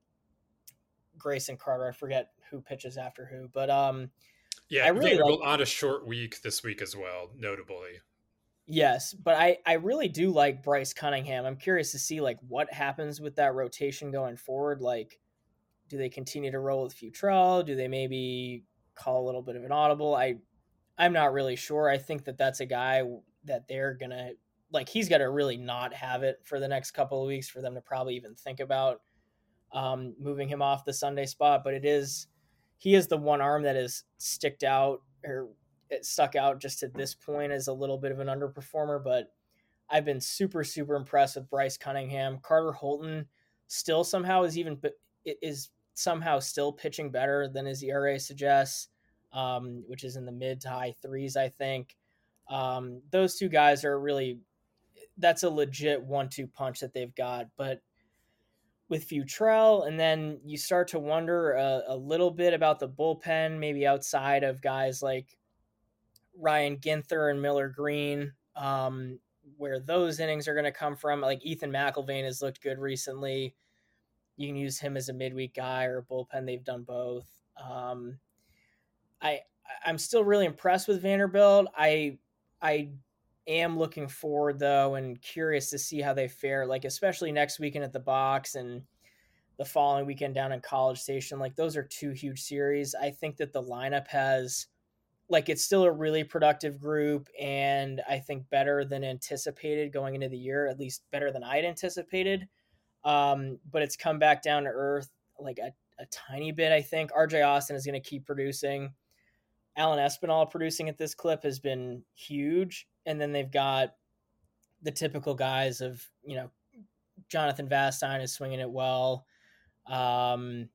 Grayson Carter. I forget who pitches after who, but um, yeah, I really Vanderbilt like, on a short week this week as well, notably. Yes, but I, I really do like Bryce Cunningham. I'm curious to see like what happens with that rotation going forward. Like, do they continue to roll with Futrell? Do they maybe call a little bit of an audible? I I'm not really sure. I think that that's a guy that they're gonna like. He's got to really not have it for the next couple of weeks for them to probably even think about um, moving him off the Sunday spot. But it is he is the one arm that is sticked out or it stuck out just at this point as a little bit of an underperformer, but I've been super, super impressed with Bryce Cunningham. Carter Holton still somehow is even is somehow still pitching better than his E R A suggests, um, which is in the mid to high threes, I think. Um, those two guys are really, that's a legit one two punch that they've got. But with Futrell, and then you start to wonder a, a little bit about the bullpen, maybe outside of guys like Ryan Ginther and Miller Green, um, where those innings are going to come from. Like Ethan McIlvain has looked good recently. You can use him as a midweek guy or a bullpen. They've done both. Um, I I'm still really impressed with Vanderbilt. I I am looking forward though and curious to see how they fare. Like especially next weekend at the Box and the following weekend down in College Station. Like those are two huge series. I think that the lineup has. Like it's still a really productive group, and I think better than anticipated going into the year, at least better than I'd anticipated. Um, but it's come back down to earth like a, a tiny bit, I think. R J Austin is going to keep producing. Alan Espinal producing at this clip has been huge. And then they've got the typical guys of, you know, Jonathan Vastine is swinging it well. Um,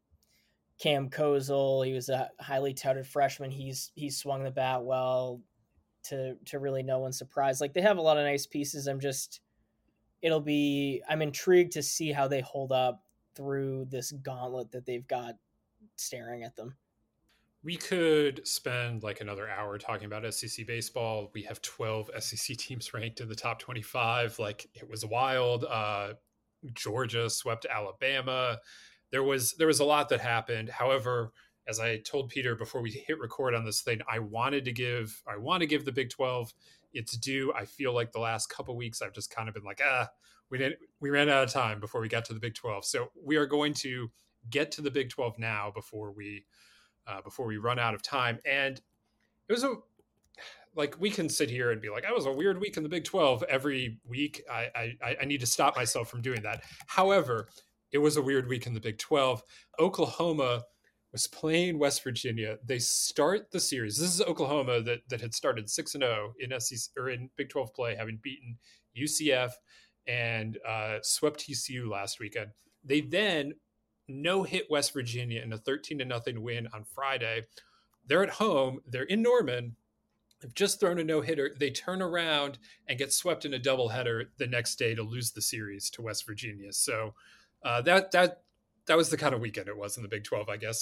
Cam Kozel, he was a highly touted freshman. He's he's swung the bat well to to really no one's surprise. Like they have a lot of nice pieces. I'm just it'll be I'm intrigued to see how they hold up through this gauntlet that they've got staring at them. We could spend like another hour talking about S E C baseball. We have twelve S E C teams ranked in the top twenty-five. Like it was wild. Uh, Georgia swept Alabama. There was there was a lot that happened. However, as I told Peter before we hit record on this thing, I wanted to give I want to give the Big twelve its due. I feel like the last couple weeks I've just kind of been like, ah, we didn't we ran out of time before we got to the Big twelve. So we are going to get to the Big twelve now before we uh, before we run out of time. And it was a like we can sit here and be like, "I was a weird week in the Big twelve every week." I I, I need to stop myself from doing that. However, it was a weird week in the Big twelve. Oklahoma was playing West Virginia. They start the series. This is Oklahoma that, that had started six and oh in S E C or in Big twelve play, having beaten U C F and uh, swept T C U last weekend. They then no hit West Virginia in a thirteen to nothing win on Friday. They're at home. They're in Norman. They've just thrown a no hitter. They turn around and get swept in a doubleheader the next day to lose the series to West Virginia. So. Uh, that that that was the kind of weekend it was in the Big twelve, I guess.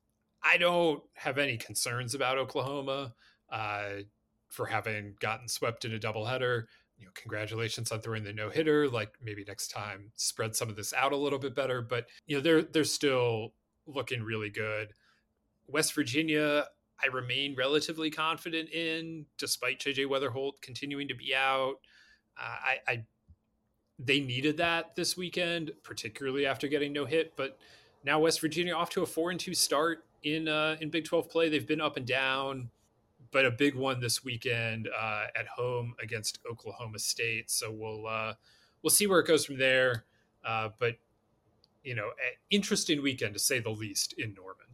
I don't have any concerns about Oklahoma uh, for having gotten swept in a doubleheader. You know, congratulations on throwing the no hitter. Like maybe next time, spread some of this out a little bit better. But you know, they're they're still looking really good. West Virginia, I remain relatively confident in, despite J J Weatherholt continuing to be out. Uh, I. I They needed that this weekend, particularly after getting no hit. But now West Virginia off to a four and two start in uh, in Big twelve play. They've been up and down, but a big one this weekend uh, at home against Oklahoma State. So we'll uh, we'll see where it goes from there. Uh, but you know, an interesting weekend to say the least in Norman.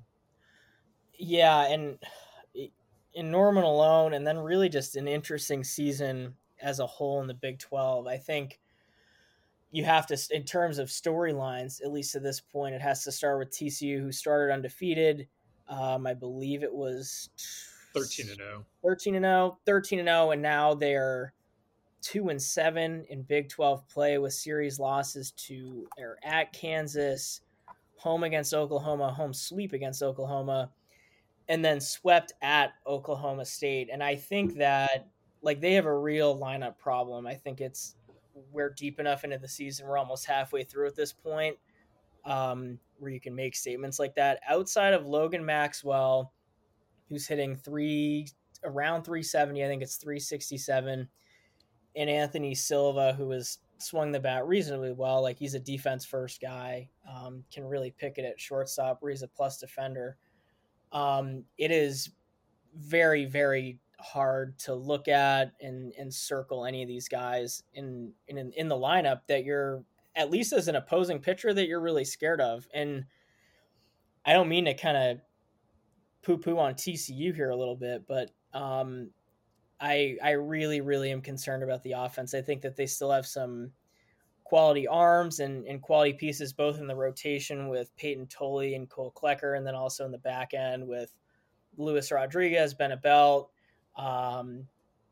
Yeah, and in Norman alone, and then really just an interesting season as a whole in the Big twelve. I think you have to, in terms of storylines, at least to this point, it has to start with T C U, who started undefeated. Um, I believe it was thirteen and oh. thirteen and oh, thirteen and oh, and now they're two and seven in Big twelve play with series losses to or at Kansas, home against Oklahoma, home sweep against Oklahoma, and then swept at Oklahoma State. And I think that like they have a real lineup problem. I think it's we're deep enough into the season. We're almost halfway through at this point, um, where you can make statements like that. Outside of Logan Maxwell, who's hitting three around three seventy, I think it's three sixty-seven, and Anthony Silva, who has swung the bat reasonably well. Like he's a defense first guy, um, can really pick it at shortstop where he's a plus defender. Um, it is very, very hard to look at and, and circle any of these guys in, in, in the lineup that you're, at least as an opposing pitcher, that you're really scared of. And I don't mean to kind of poo poo on T C U here a little bit, but um, I, I really, really am concerned about the offense. I think that they still have some quality arms and, and quality pieces, both in the rotation with Peyton Tolley and Cole Klecker, and then also in the back end with Luis Rodriguez, Bennett Belt. Um,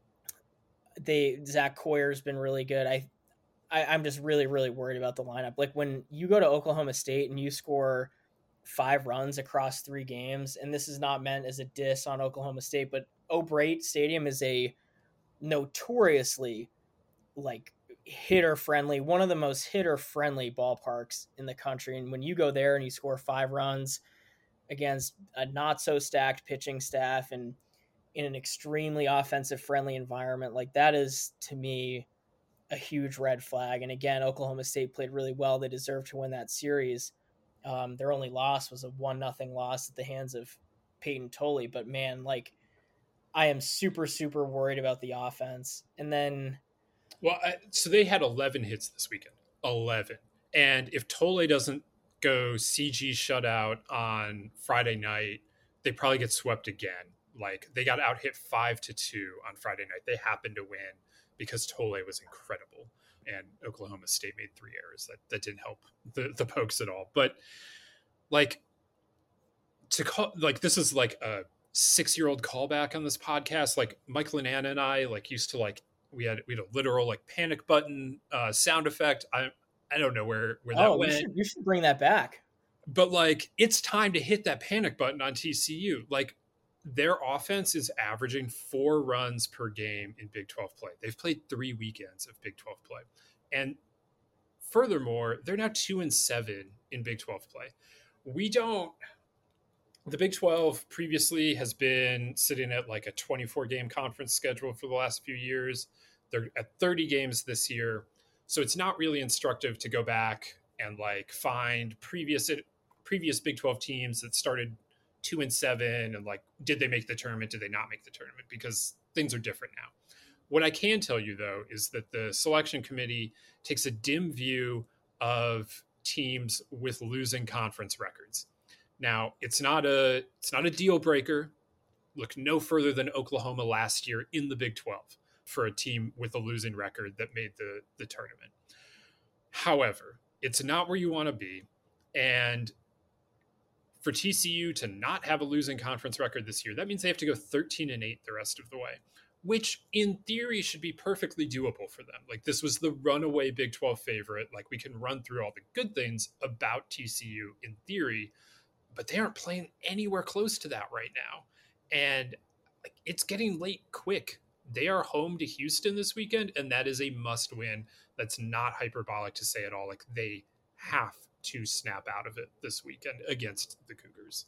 they Zach Coyer's been really good. I, I, I'm just really, really worried about the lineup. Like when you go to Oklahoma State and you score five runs across three games, and this is not meant as a diss on Oklahoma State, but O'Brate Stadium is a notoriously like hitter friendly, one of the most hitter friendly ballparks in the country. And when you go there and you score five runs against a not so stacked pitching staff and in an extremely offensive friendly environment, like that is to me a huge red flag. And again, Oklahoma State played really well. They deserved to win that series. Um, their only loss was a one nothing loss at the hands of Peyton Tolley. But man, like I am super, super worried about the offense. And then, well, I, so they had eleven hits this weekend, eleven. And if Tolley doesn't go C G shutout on Friday night, they probably get swept again. Like they got out hit five to two on Friday night. They happened to win because Tolley was incredible. And Oklahoma State made three errors that, that didn't help the, the Pokes at all. But like to call, like, this is like a six-year-old callback on this podcast. Like Mike Lanana and I like used to like, we had, we had a literal like panic button uh, sound effect. I I don't know where, where that oh, went. You should, you should bring that back. But like, it's time to hit that panic button on T C U. Like their offense is averaging four runs per game in Big twelve play. They've played three weekends of Big twelve play. And furthermore, they're now two and seven in Big twelve play. We don't, the Big twelve previously has been sitting at like a twenty-four game conference schedule for the last few years. They're at thirty games this year. So it's not really instructive to go back and like find previous, previous Big twelve teams that started two and seven and like, did they make the tournament? Did they not make the tournament? Because things are different now. What I can tell you though, is that the selection committee takes a dim view of teams with losing conference records. Now it's not a, it's not a deal breaker. Look no further than Oklahoma last year in the Big twelve for a team with a losing record that made the, the tournament. However, it's not where you want to be. And for T C U to not have a losing conference record this year, that means they have to go thirteen and eight the rest of the way, which in theory should be perfectly doable for them. Like this was the runaway Big twelve favorite. Like we can run through all the good things about T C U in theory, but they aren't playing anywhere close to that right now. And like, it's getting late quick. They are home to Houston this weekend, and that is a must win. That's not hyperbolic to say at all. Like they have to snap out of it this weekend against the Cougars.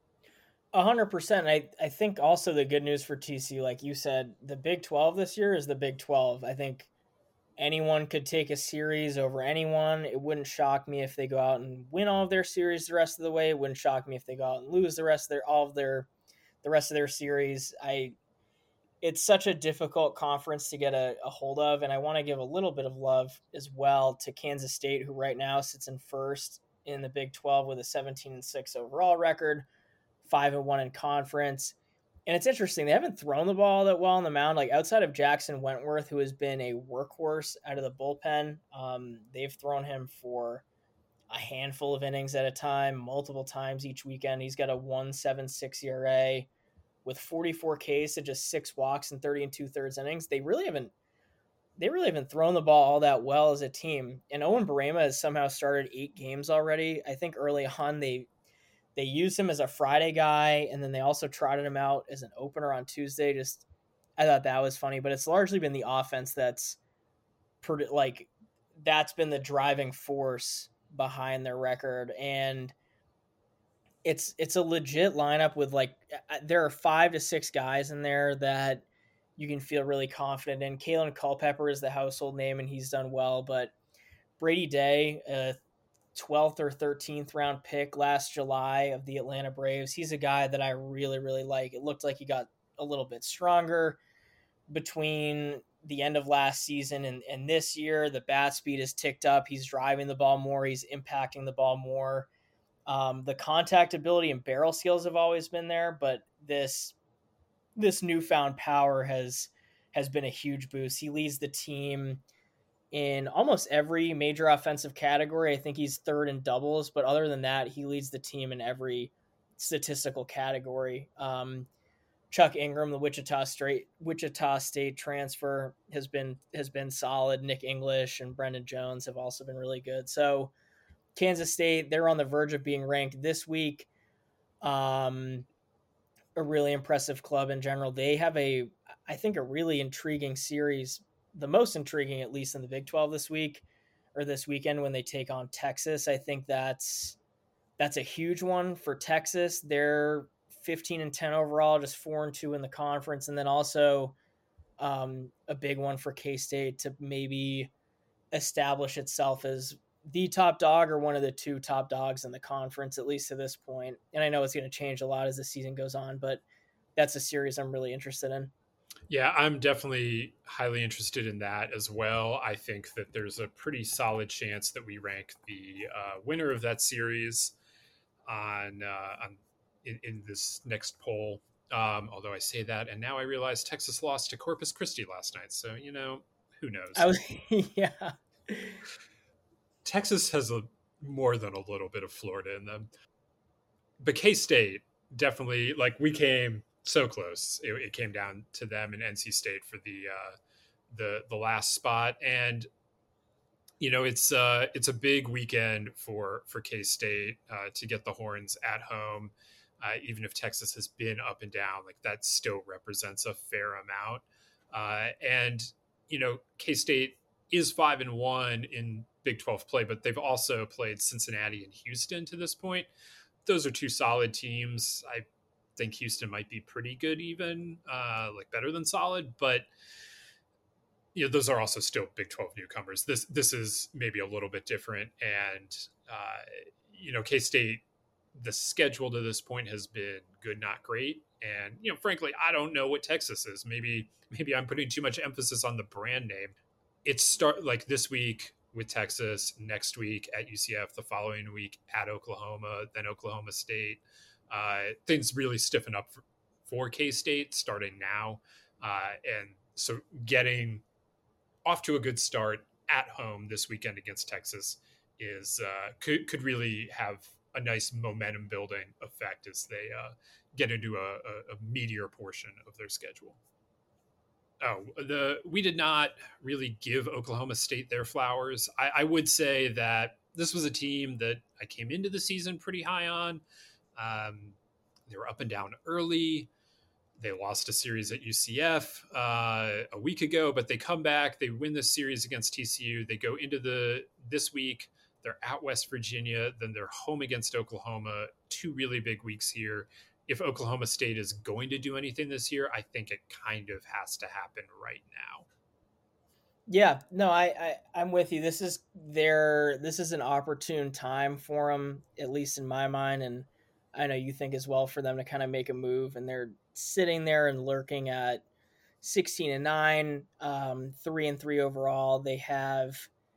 A hundred percent. I, I think also the good news for T C U, like you said, the Big twelve this year is the Big twelve. I think anyone could take a series over anyone. It wouldn't shock me if they go out and win all of their series the rest of the way. It wouldn't shock me if they go out and lose the rest of their all of their the rest of their series. I it's such a difficult conference to get a, a hold of, and I want to give a little bit of love as well to Kansas State, who right now sits in first in the Big twelve with a seventeen and six overall record, five and one in conference. And it's interesting, they haven't thrown the ball that well on the mound. Like outside of Jackson Wentworth, who has been a workhorse out of the bullpen, um, they've thrown him for a handful of innings at a time, multiple times each weekend. He's got a one point seven six E R A with forty-four Ks to just six walks and thirty and two thirds innings. They really haven't they really haven't thrown the ball all that well as a team. And Owen Barema has somehow started eight games already. I think early on they They used him as a Friday guy, and then they also trotted him out as an opener on Tuesday. Just, I thought that was funny, but it's largely been the offense that's pretty, like, that's been the driving force behind their record. And it's, it's a legit lineup with like, there are five to six guys in there that you can feel really confident in. Kalen Culpepper is the household name and he's done well, but Brady Day, uh, twelfth or thirteenth round pick last July of the Atlanta Braves. He's a guy that I really, really like. It looked like he got a little bit stronger between the end of last season and, and this year. The bat speed has ticked up. He's driving the ball more. He's impacting the ball more. Um, the contact ability and barrel skills have always been there, but this, this newfound power has, has been a huge boost. He leads the team in almost every major offensive category. I think he's third in doubles, but other than that, he leads the team in every statistical category. Um, Chuck Ingram, the Wichita State Wichita State transfer, has been has been solid. Nick English and Brendan Jones have also been really good. So Kansas State, they're on the verge of being ranked this week. Um, a really impressive club in general. They have a, I think, a really intriguing series. The most intriguing, at least in the Big twelve this week or this weekend when they take on Texas. I think that's that's a huge one for Texas. They're fifteen and ten overall, just four and two in the conference, and then also um, a big one for K-State to maybe establish itself as the top dog or one of the two top dogs in the conference, at least to this point. And I know it's going to change a lot as the season goes on, but that's a series I'm really interested in. Yeah, I'm definitely highly interested in that as well. I think that there's a pretty solid chance that we rank the uh, winner of that series on, uh, on in, in this next poll. Um, although I say that, and now I realize Texas lost to Corpus Christi last night. So, you know, who knows? I was, yeah. Texas has a more than a little bit of Florida in them. But K-State definitely, like, we came so close. It, it came down to them and N C State for the uh, the the last spot, and you know it's uh, it's a big weekend for for K-State uh, to get the Horns at home. Uh, even if Texas has been up and down, like that still represents a fair amount. Uh, and you know K-State is five and one in Big twelve play, but they've also played Cincinnati and Houston to this point. Those are two solid teams. I think Houston might be pretty good, even uh, like better than solid, but you know, those are also still Big twelve newcomers. This, this is maybe a little bit different. And uh, you know, K-State, the schedule to this point has been good, not great. And, you know, frankly, I don't know what Texas is. Maybe, maybe I'm putting too much emphasis on the brand name. It's start like this week with Texas, next week at U C F, the following week at Oklahoma, then Oklahoma State. Uh, things really stiffen up for, for K-State starting now. Uh, and so getting off to a good start at home this weekend against Texas is uh, could, could really have a nice momentum building effect as they uh, get into a, a, a meatier portion of their schedule. Oh, the we did not really give Oklahoma State their flowers. I, I would say that this was a team that I came into the season pretty high on. Um, they were up and down early. They lost a series at U C F uh, a week ago, but they come back. They win this series against T C U. They go into the this week. They're at West Virginia. Then they're home against Oklahoma. Two really big weeks here. If Oklahoma State is going to do anything this year, I think it kind of has to happen right now. Yeah, no, I, I I'm with you. This is their this is an opportune time for them, at least in my mind, and I know you think as well, for them to kind of make a move. And they're sitting there and lurking at sixteen and nine, um, three and three overall. They have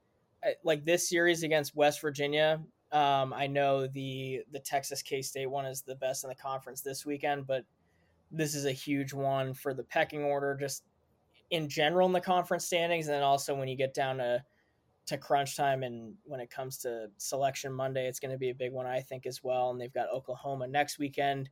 like this series against West Virginia. Um, I know the the Texas K-State one is the best in the conference this weekend, but this is a huge one for the pecking order, just in general in the conference standings, and then also when you get down to to crunch time and when it comes to selection Monday, it's going to be a big one, I think, as well. And they've got Oklahoma next weekend.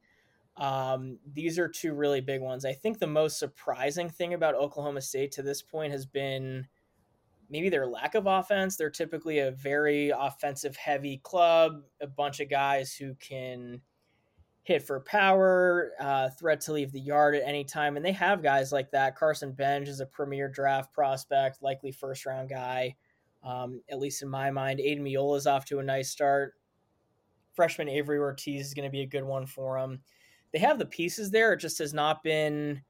Um, these are two really big ones. I think the most surprising thing about Oklahoma State to this point has been maybe their lack of offense. They're typically a very offensive heavy club, a bunch of guys who can hit for power, uh, threat to leave the yard at any time. And they have guys like that. Carson Bench is a premier draft prospect, likely first round guy, um, at least in my mind. Aiden Miola is off to a nice start. Freshman Avery Ortiz is going to be a good one for him. They have the pieces there. It just has not been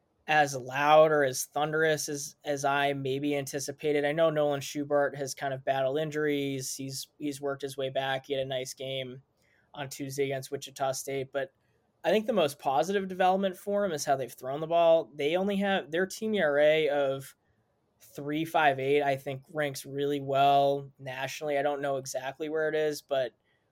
as loud or as thunderous as as I maybe anticipated. I know Nolan Schubart has kind of battled injuries. He's he's worked his way back. He had a nice game on Tuesday against Wichita State, but I think the most positive development for him is how they've thrown the ball. They only have their team E R A of three point five eight, I think ranks really well nationally. I don't know exactly where it is, but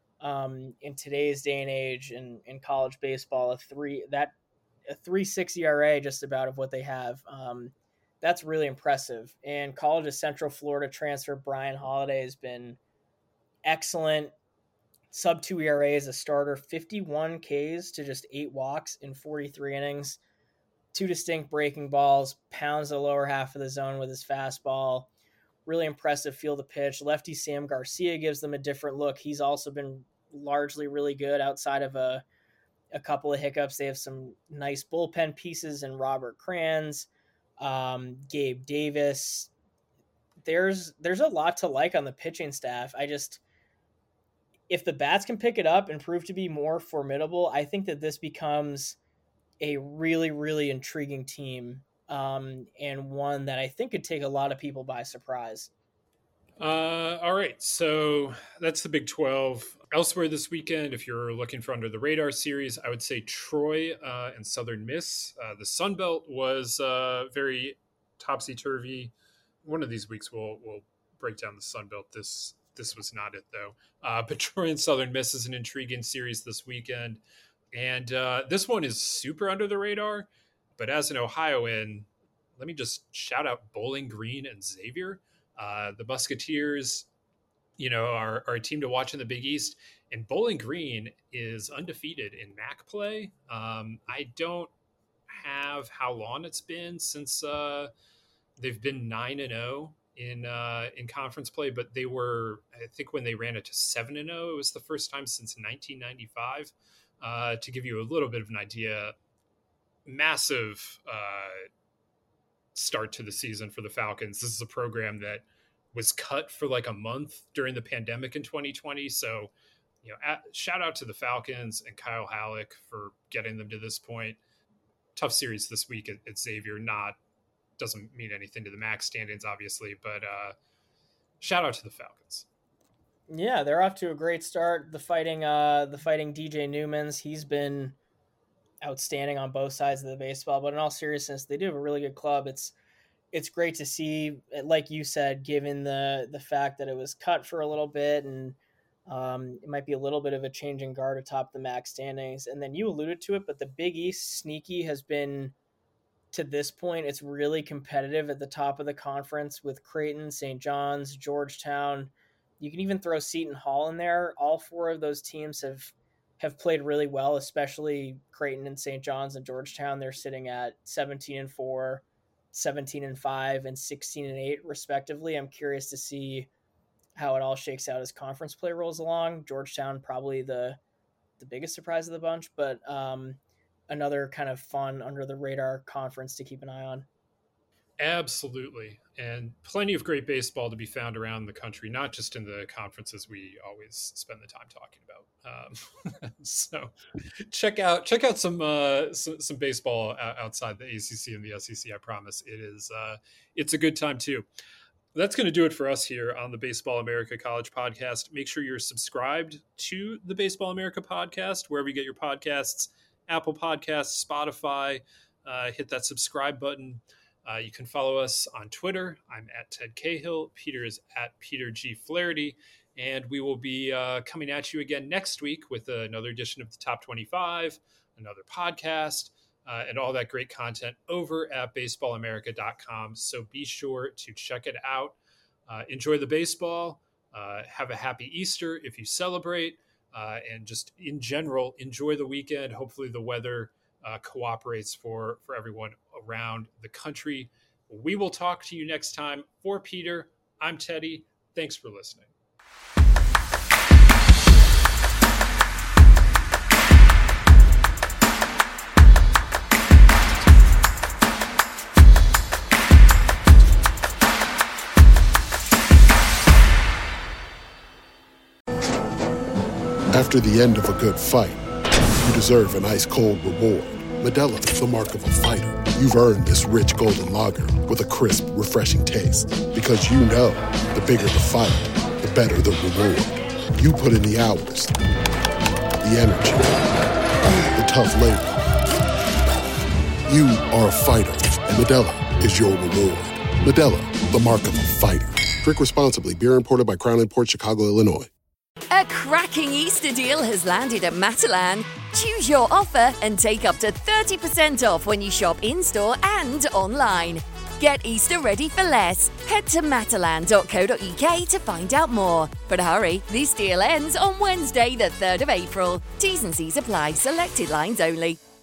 um, in today's day and age in, in college baseball, a three that a three point six E R A just about of what they have. Um, that's really impressive. And College of Central Florida transfer Brian Holiday has been excellent. Sub two E R A as a starter, fifty-one Ks to just eight walks in forty-three innings, two distinct breaking balls, pounds the lower half of the zone with his fastball. Really impressive field of pitch. Lefty Sam Garcia gives them a different look. He's also been largely really good outside of a a couple of hiccups. They have some nice bullpen pieces in Robert Kranz, um, Gabe Davis. There's there's a lot to like on the pitching staff. I just, if the bats can pick it up and prove to be more formidable, I think that this becomes a really, really intriguing team, um, and one that I think could take a lot of people by surprise. Uh, all right, so that's the Big twelve. Elsewhere this weekend, if you're looking for under the radar series, I would say Troy uh, and Southern Miss. Uh, the Sun Belt was uh, very topsy turvy. One of these weeks we'll we'll break down the Sun Belt. This this was not it though. Uh, but Troy and Southern Miss is an intriguing series this weekend, and uh, this one is super under the radar. But as an Ohioan, let me just shout out Bowling Green and Xavier. Uh, the Musketeers, you know, are, are a team to watch in the Big East, and Bowling Green is undefeated in M A C play. Um, I don't have how long it's been since uh, they've been nine and zero in uh, in conference play, but they were, I think, when they ran it to seven and zero, it was the first time since nineteen ninety-five. Uh, to give you a little bit of an idea, massive. Uh, start to the season for the Falcons. This is a program that was cut for like a month during the pandemic in twenty twenty. So, you know, at, shout out to the Falcons and Kyle Halleck for getting them to this point. Tough series this week at, at Xavier. Not doesn't mean anything to the M A C standings, obviously, but uh, shout out to the Falcons. Yeah, they're off to a great start. The fighting, uh, the fighting D J Newmans, he's been outstanding on both sides of the baseball, but in all seriousness, they do have a really good club. It's it's great to see, like you said, given the the fact that it was cut for a little bit, and um, it might be a little bit of a changing guard atop the M A C standings. And then you alluded to it, but the Big East sneaky has been, to this point, it's really competitive at the top of the conference with Creighton, Saint John's, Georgetown. You can even throw Seton Hall in there. All four of those teams have have played really well, especially Creighton and Saint John's and Georgetown. They're sitting at seventeen and four, seventeen and five, and sixteen and eight, respectively. I'm curious to see how it all shakes out as conference play rolls along. Georgetown, probably the the biggest surprise of the bunch, but um, another kind of fun under the radar conference to keep an eye on. Absolutely. And plenty of great baseball to be found around the country, not just in the conferences we always spend the time talking about. Um, so check out check out some, uh, some some baseball outside the A C C and the S E C. I promise it is uh, it's a good time too. That's going to do it for us here on the Baseball America College Podcast. Make sure you're subscribed to the Baseball America Podcast wherever you get your podcasts, Apple Podcasts, Spotify. Uh, hit that subscribe button. Uh, you can follow us on Twitter. I'm at Ted Cahill. Peter is at Peter G. Flaherty. And we will be uh, coming at you again next week with another edition of the Top twenty-five, another podcast, uh, and all that great content over at baseball america dot com. So be sure to check it out. Uh, enjoy the baseball. Uh, have a happy Easter if you celebrate. Uh, and just in general, enjoy the weekend. Hopefully the weather Uh, cooperates for, for everyone around the country. We will talk to you next time. For Peter, I'm Teddy. Thanks for listening. After the end of a good fight, you deserve an ice-cold reward. Modelo, the mark of a fighter. You've earned this rich golden lager with a crisp, refreshing taste. Because you know, the bigger the fight, the better the reward. You put in the hours, the energy, the tough labor. You are a fighter, and Modelo is your reward. Modelo, the mark of a fighter. Drink responsibly. Beer imported by Crown Imports, Chicago, Illinois. A cracking Easter deal has landed at Matalan. Choose your offer and take up to thirty percent off when you shop in-store and online. Get Easter ready for less. Head to matalan dot co dot uk to find out more. But hurry, this deal ends on Wednesday, the third of April. T's and C's apply. Selected lines only.